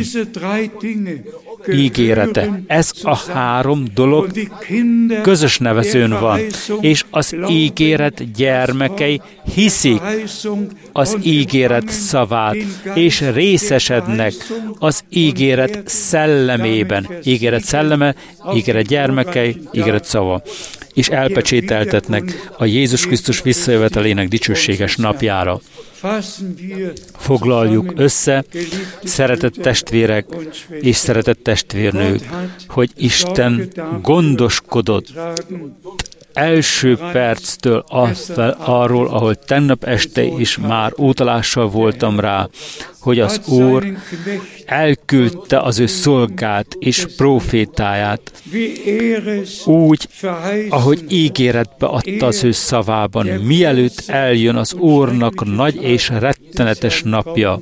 ígérete. Ez a három dolog közös nevezőn van, és az ígéret gyermekei hiszik az ígéret szavát, és részesednek az ígéret szellemében. Ígéret szelleme, ígéret gyermekei, ígéret szava. És elpecsételtetnek a Jézus Krisztus visszajövetelének dicsőséges napjára. Foglaljuk össze, szeretett testvérek és szeretett testvérnők, hogy Isten gondoskodott első perctől arról, ahol tegnap este is már utalással voltam rá, hogy az Úr elküldte az ő szolgát és prófétáját úgy, ahogy ígéretbe adta az ő szavában, mielőtt eljön az Úrnak nagy és rettenetes napja.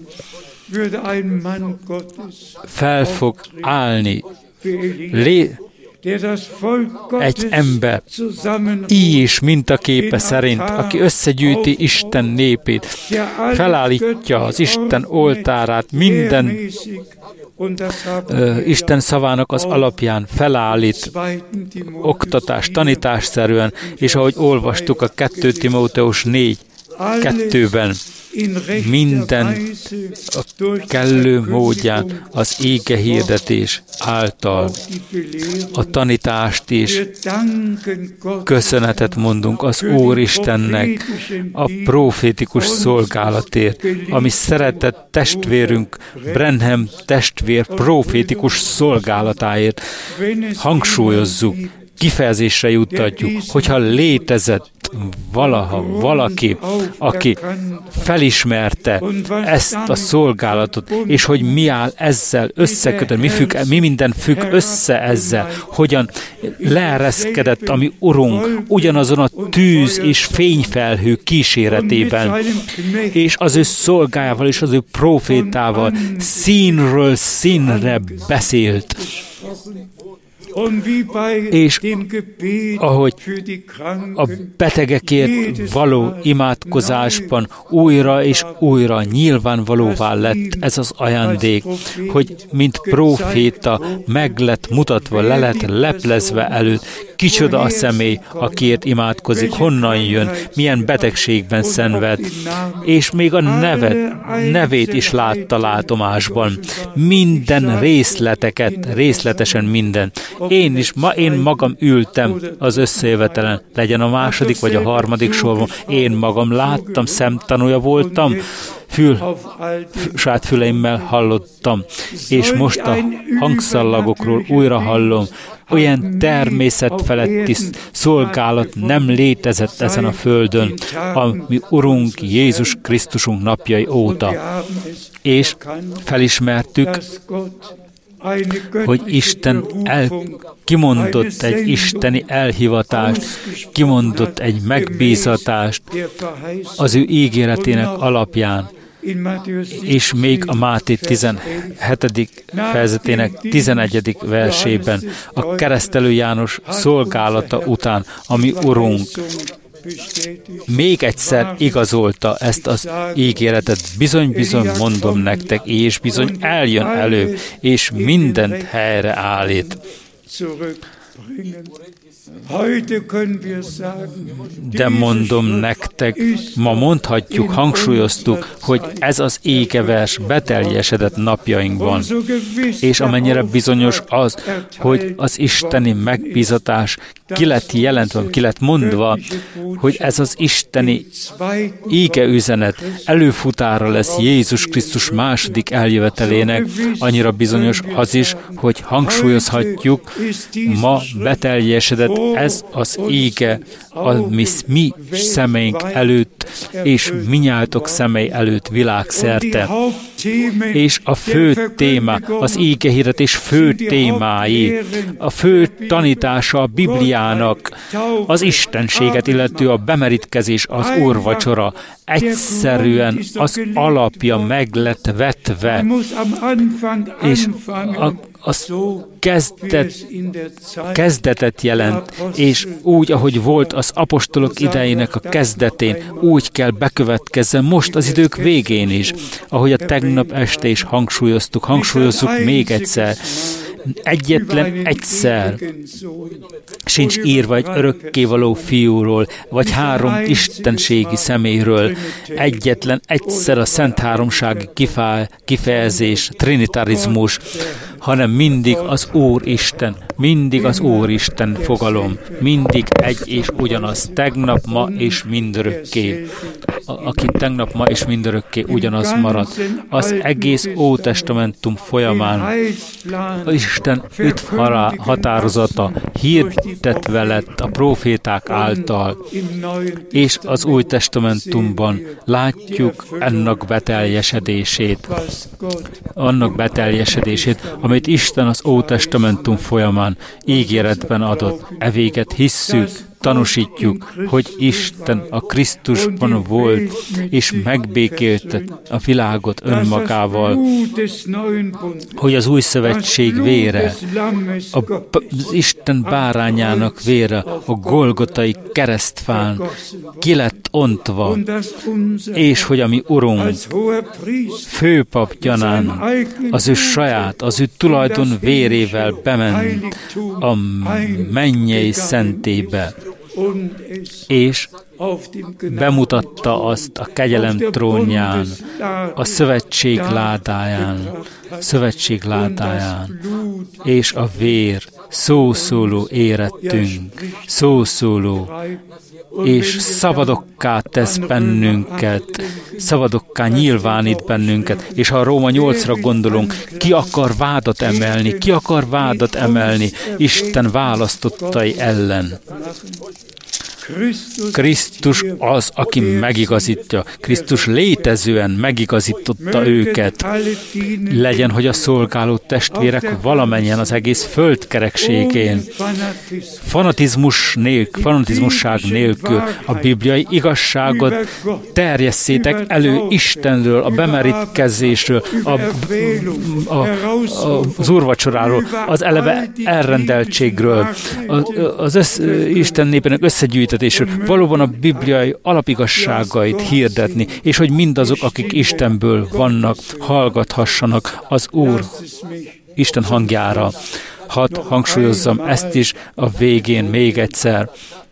Fel fog állni lé- egy ember, így is mintaképe szerint, aki összegyűjti Isten népét, felállítja az Isten oltárát minden uh, Isten szavának az alapján, felállít oktatás, tanításszerűen, és ahogy olvastuk a kettő Timóteus négy kettőben, minden a kellő módján az ége hirdetés által a tanítást is köszönetet mondunk az Úristennek a profétikus szolgálatért, ami szeretett testvérünk Branham testvér profétikus szolgálatáért. Hangsúlyozzuk, kifejezésre juttatjuk, hogyha létezett valaha valaki, aki felismerte ezt a szolgálatot, és hogy mi áll ezzel összekötött, mi, függ, mi minden függ össze ezzel, hogyan leereszkedett a mi Urunk ugyanazon a tűz és fényfelhő kíséretében, és az ő szolgájával és az ő profétával színről színre beszélt. És ahogy a betegekért való imádkozásban újra és újra nyilvánvalóvá lett ez az ajándék, hogy mint próféta meg lett mutatva, le lett leplezve előtt, kicsoda a személy, akiért imádkozik, honnan jön, milyen betegségben szenved, és még a nevet, nevét is látta látomásban. Minden részleteket, részletesen minden. Én is, ma én magam ültem az összejövetelen, legyen a második vagy a harmadik sorban, én magam láttam, szemtanúja voltam, fül, saját füleimmel hallottam, és most a hangszallagokról újra hallom, olyan természetfeletti szolgálat nem létezett ezen a földön, a mi Urunk Jézus Krisztusunk napjai óta. És felismertük, hogy Isten el, kimondott egy isteni elhivatást, kimondott egy megbízatást az ő ígéretének alapján, és még a Máté tizenhetedik fejezetének tizenegyedik versében a Keresztelő János szolgálata után, ami Urunk még egyszer igazolta ezt az ígéretet. Bizony-bizony mondom nektek, és bizony eljön elő, és mindent helyre állít. De mondom nektek, ma mondhatjuk, hangsúlyoztuk, hogy ez az égevers beteljesedett napjainkban, és amennyire bizonyos az, hogy az isteni megbízatás ki lett jelentve, ki lett mondva, hogy ez az isteni égeüzenet előfutára lesz Jézus Krisztus második eljövetelének, annyira bizonyos az is, hogy hangsúlyozhatjuk, ma beteljesedett ez az ége a mi, mi szemeink előtt, és minnyájtok szemei előtt világszerte. És a fő téma, az égehirdetés fő témái, a fő tanítása a Bibliának, az istenséget illető a bemerítkezés, az úrvacsora, egyszerűen az alapja meg lett vetve, és a az kezdet, kezdetet jelent, és úgy, ahogy volt az apostolok idejének a kezdetén, úgy kell bekövetkezzen most az idők végén is, ahogy a tegnap este is hangsúlyoztuk, hangsúlyozzuk még egyszer. Egyetlen egyszer sincs írva egy örökkévaló fiúról, vagy három istenségi személyről. Egyetlen egyszer a Szent Háromsági kifejezés, trinitarizmus, hanem mindig az Úristen, mindig az Úristen fogalom, mindig egy és ugyanaz, tegnap, ma és mindörökké. A, aki tegnap, ma és mindörökké ugyanaz marad. Az egész Ótestamentum folyamán Isten öt határozata hirdetve lett a próféták által, és az Új Testamentumban látjuk ennek beteljesedését, annak beteljesedését, amit Isten az Ótestamentum folyamán ígéretben adott. E véget hisszük, tanúsítjuk, hogy Isten a Krisztusban volt, és megbékélte a világot önmagával, hogy az új szövetség vére, a, az Isten bárányának vére a Golgotai keresztfán ki lett ontva, és hogy a mi Urunk főpap gyanán az ő saját, az ő tulajdon vérével bement a mennyei szentébe, és bemutatta azt a kegyelem trónján, a szövetség ládáján, szövetség ládáján, és a vér szószóló érettünk, szószóló, és szabadokká tesz bennünket, szabadokká nyilvánít bennünket, és ha a Róma nyolcra gondolunk, ki akar vádat emelni, ki akar vádat emelni Isten választottai ellen. Krisztus az, aki megigazítja. Krisztus létezően megigazította őket. Legyen, hogy a szolgáló testvérek valamennyien az egész földkerekségén. Fanatizmus nélkül, fanatizmusság nélkül a bibliai igazságot terjesszétek elő Istenről, a bemerítkezésről, a, a, a, az úrvacsoráról, az eleve elrendeltségről, az, az össz, Isten népének összegyűjtésről, valóban a bibliai alapigasságait hirdetni, és hogy mindazok, akik Istenből vannak, hallgathassanak az Úr Isten hangjára. Hadd hangsúlyozzam ezt is a végén még egyszer.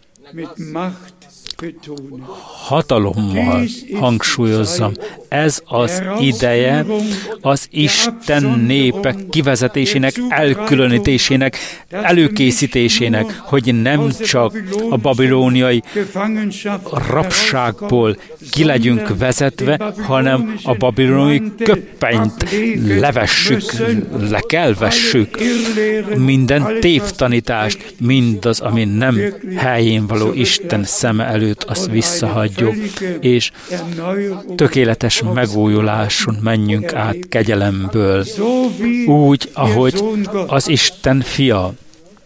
Hatalommal hangsúlyozzam, ez az ideje az Isten népek kivezetésének, elkülönítésének, előkészítésének, hogy nem csak a babilóniai rabságból ki legyünk vezetve, hanem a babilóniai köppenyt levessük, le kell vessük, minden tévtanítást, mindaz, ami nem helyén való Isten szeme előtt, azt visszahagyjuk, és tökéletes megújuláson menjünk át kegyelemből, úgy, ahogy az Isten fia,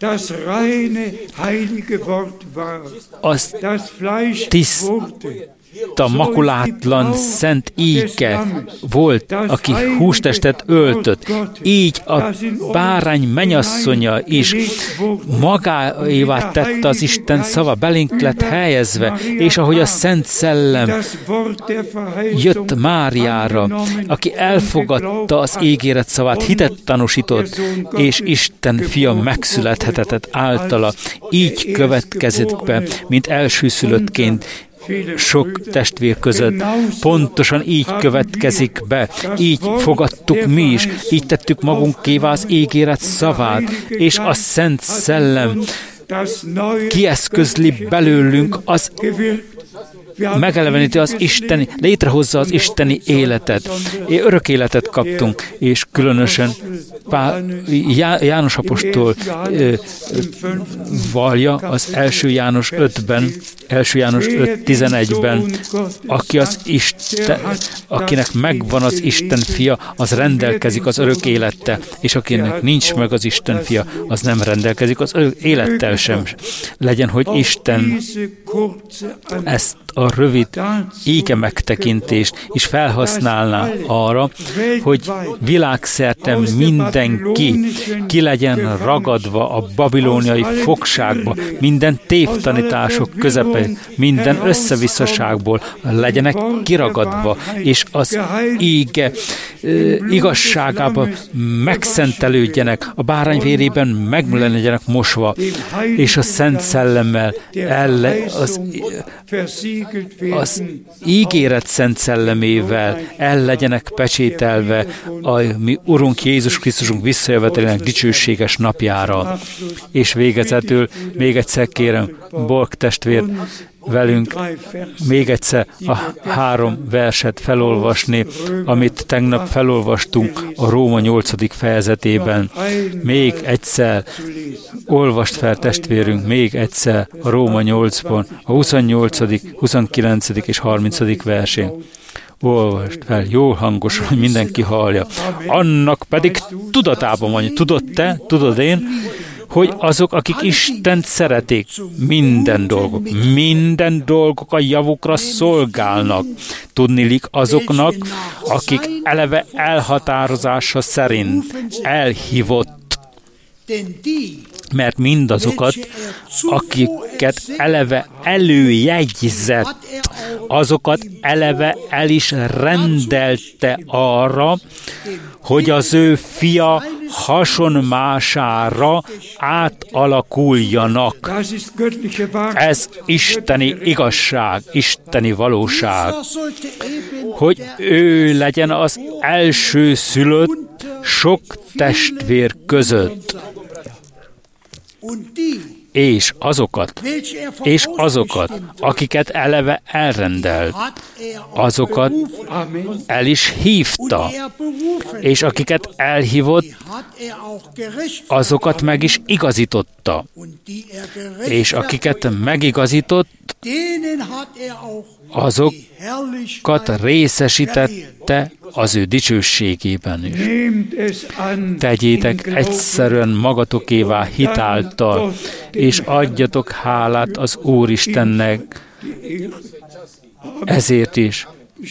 az tiszt, a makulátlan szent íge volt, aki hústestet öltött. Így a bárány mennyasszonya is magáévá tette az Isten szava, belénk lett helyezve, és ahogy a Szent Szellem jött Máriára, aki elfogadta az ígéret szavát, hitet tanúsított, és Isten fia megszülethetett általa. Így következik be, mint elsőszülöttként sok testvér között. Pontosan így következik be. Így fogadtuk mi is. Így tettük magunkévá az ígéret szavát, és a Szent Szellem kieszközli belőlünk az megeleveníti az isteni, létrehozza az isteni életet. Örök életet kaptunk, és különösen Pál, Já, János apostol ö, ö, vallja az első János ötben, első János öt tizenegyben, aki az Isten, akinek megvan az Isten fia, az rendelkezik az örök élettel, és akinek nincs meg az Isten fia, az nem rendelkezik az örök élettel sem. Legyen, hogy Isten ezt a rövid íge megtekintést is felhasználná arra, hogy világszerte mindenki ki legyen ragadva a babilóniai fogságba, minden tévtanítások közepén, minden összevisszaságból legyenek kiragadva, és az íge igazságában megszentelődjenek, a bárány vérében meg legyenek mosva, és a Szent Szellemmel elle, az, az ígéret Szent Szellemével el legyenek pecsételve a mi Urunk Jézus Krisztusunk visszajövetelének dicsőséges napjára. És végezetül még egyszer kérem, Borg testvér, velünk még egyszer a három verset felolvasni, amit tegnap felolvastunk a Róma nyolcadik fejezetében. Még egyszer, olvast fel testvérünk, még egyszer a Róma nyolcban, a huszonnyolcadik, huszonkilencedik és harmincadik versén. Olvast fel, jól hangosan, hogy mindenki hallja. Annak pedig tudatában van, tudod te, tudod én, hogy azok, akik Istent szeretik, minden dolgok, minden dolgok a javukra szolgálnak. Tudnilik azoknak, akik eleve elhatározása szerint elhívott, mert mindazokat, akiket eleve előjegyzett, azokat eleve el is rendelte arra, hogy az ő fia hasonmására átalakuljanak. Ez isteni igazság, isteni valóság, hogy ő legyen az első szülött sok testvér között. És azokat, és azokat, akiket eleve elrendelt, azokat el is hívta, és akiket elhívott, azokat meg is igazította, és akiket megigazított, azokat részesítette az ő dicsőségében is. Tegyétek egyszerűen magatokévá hitáltal, és adjatok hálát az Úristennek ezért is.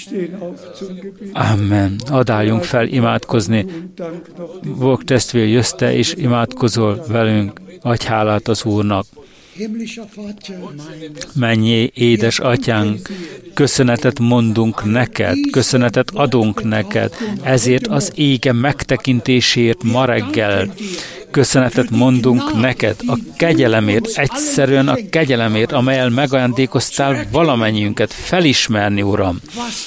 Amen. Adáljunk fel imádkozni. Borg testvér, jössz te és imádkozol velünk. Adj hálát az Úrnak. Menjél, édes atyánk, köszönetet mondunk neked, köszönetet adunk neked, ezért az ége megtekintésért ma reggel. Köszönetet mondunk neked a kegyelemért, egyszerűen a kegyelemért, amelyel megajándékoztál valamennyiünket felismerni, Uram.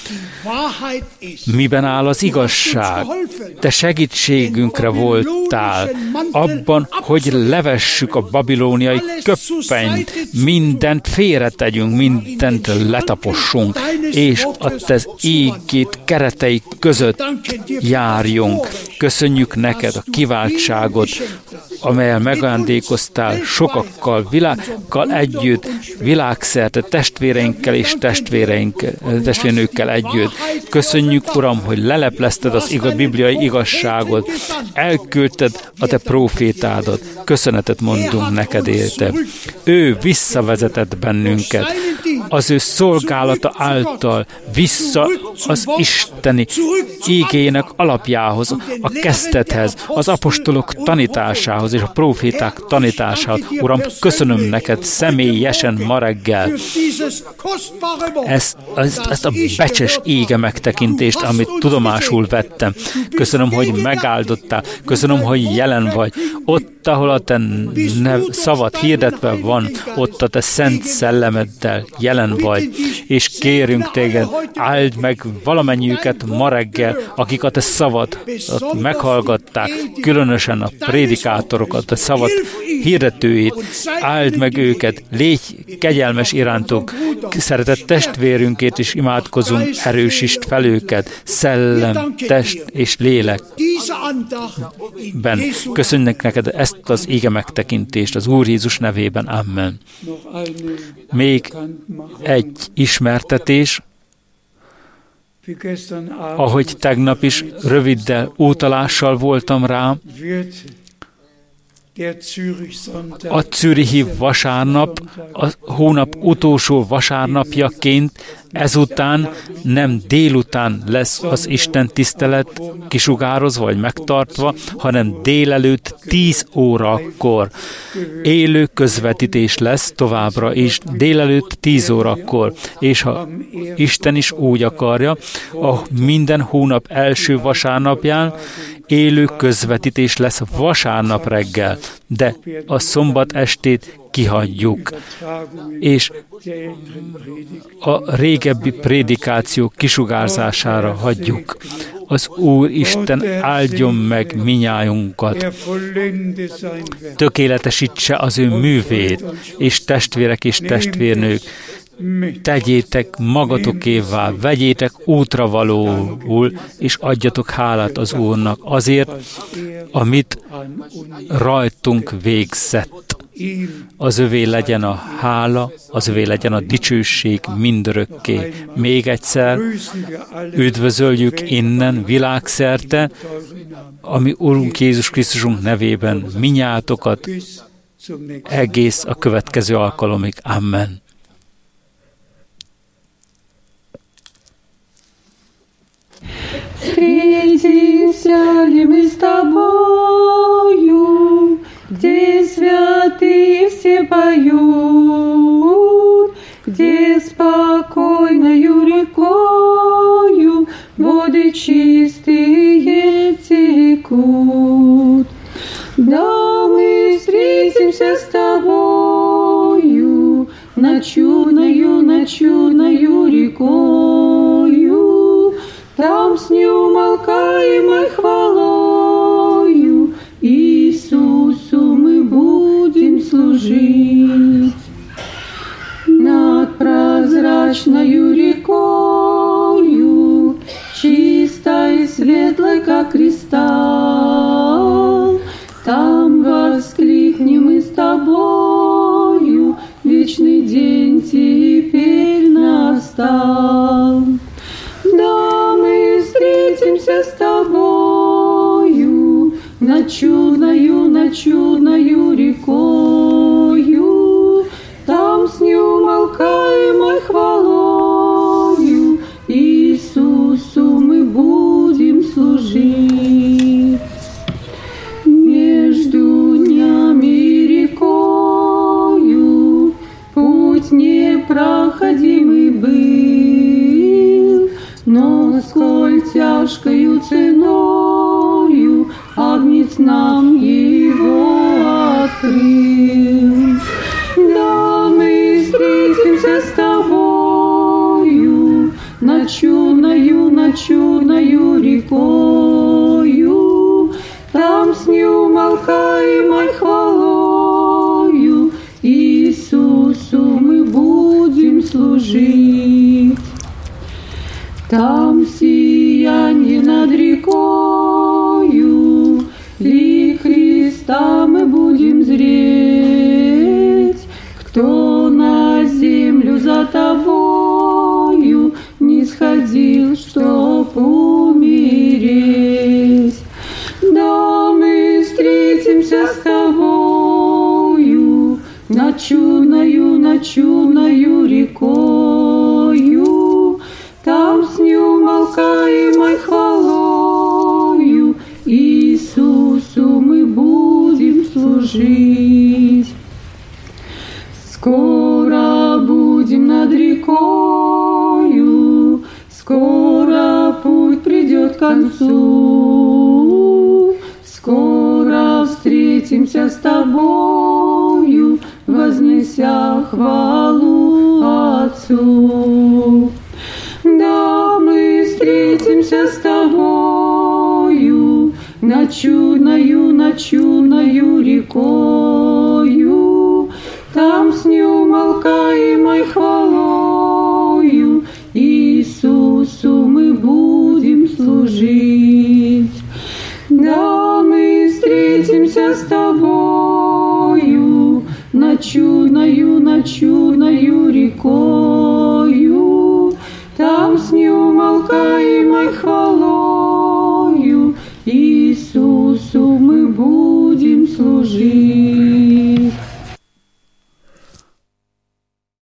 Miben áll az igazság? Te segítségünkre voltál abban, hogy levessük a babilóniai köppenyt, mindent félretegyünk, mindent letapossunk, és a te ígét keretei között járjunk. Köszönjük neked a kiváltságot, amelyel megajándékoztál sokakkal, világgal együtt, világszerte testvéreinkkel és testvéreink, testvérnőkkel együtt. Köszönjük, Uram, hogy leleplezted az igaz, bibliai igazságot, elküldted a te prófétádat. Köszönetet mondunk neked érte. Ő visszavezetett bennünket az ő szolgálata által vissza az isteni ígéjének alapjához, a kezdethez, az apostolok tanításához és a próféták tanításához. Uram, köszönöm neked személyesen ma reggel ezt, ezt, ezt a becses ége megtekintést, amit tudomásul vettem. Köszönöm, hogy megáldottál. Köszönöm, hogy jelen vagy. Ott, ahol a te nev, szavad hirdetve van, ott a te szent szellemeddel jelen vagy. És kérünk téged, áld meg valamennyiüket ma reggel, akik a te szavad meghallgatták, különösen a prédikátorokat, a szavad hirdetőit, áld meg őket, légy kegyelmes irántuk, szeretett testvérünkét is imádkozunk, erősítsd fel őket, szellem, test és lélekben. Köszönjük neked ezt az ége megtekintést az Úr Jézus nevében. Amen. Még egy ismertetés, ahogy tegnap is röviddel utalással voltam rá, a zürichi vasárnap, a hónap utolsó vasárnapjaként ezután nem délután lesz az Isten tisztelet kisugározva vagy megtartva, hanem délelőtt tíz órakor. Élő közvetítés lesz továbbra is, délelőtt tíz órakor. És ha Isten is úgy akarja, a minden hónap első vasárnapján élő közvetítés lesz vasárnap reggel, de a szombat estét kihagyjuk, és a régebbi prédikáció kisugárzására hagyjuk. Az Úr Isten áldjon meg minnyájunkat, tökéletesítse az ő művét, és testvérek és testvérnők, tegyétek magatokévá, vegyétek útravalóul, és adjatok hálát az Úrnak azért, amit rajtunk végzett. Az övé legyen a hála, az övé legyen a dicsőség mindörökké. Még egyszer üdvözöljük innen világszerte, ami Urunk Jézus Krisztusunk nevében minnyátokat egész a következő alkalomig. Amen. Встретимся ли мы с тобою, где святые все поют, где спокойною рекою воды чистые текут. Да, мы встретимся с тобою над чудною, над чудною рекою, там с неумолкаемой хвалою Иисусу мы будем служить. Над прозрачною рекою, чистой и светлой, как кристалл, там воскликнем мы с тобою, вечный день теперь настал. Да, мы встретимся с тобою над чудною, над чудною рекою, там с неумолкаемой хвалою Иисусу мы будем служить. Между днями и рекою путь непроходимый был, но сколь тяжкою ценою Агнец нам его открыл. Да, мы встретимся с тобою над чудною, над чудною рекою, там с неумолкаемой хвалою Иисусу мы будем служить. Там сиянье над рекою, лик Христа мы будем зреть. Кто на землю за тобою не сходил, чтоб умереть. Да, мы встретимся с тобою над чудною, над чудною рекою, там с неумолкаемой хвалою Иисусу мы будем служить. Скоро будем над рекою, скоро путь придет к концу, скоро встретимся с тобою, вознеся хвалу Отцу. Да, мы встретимся с тобою над чудною, над чудною рекою, там с неумолкаемой хвалою Иисусу мы будем служить. Да, мы встретимся с тобою над чудною, над чудною рекою, там с неумолкаемой хвалою Иисусу мы будем служить.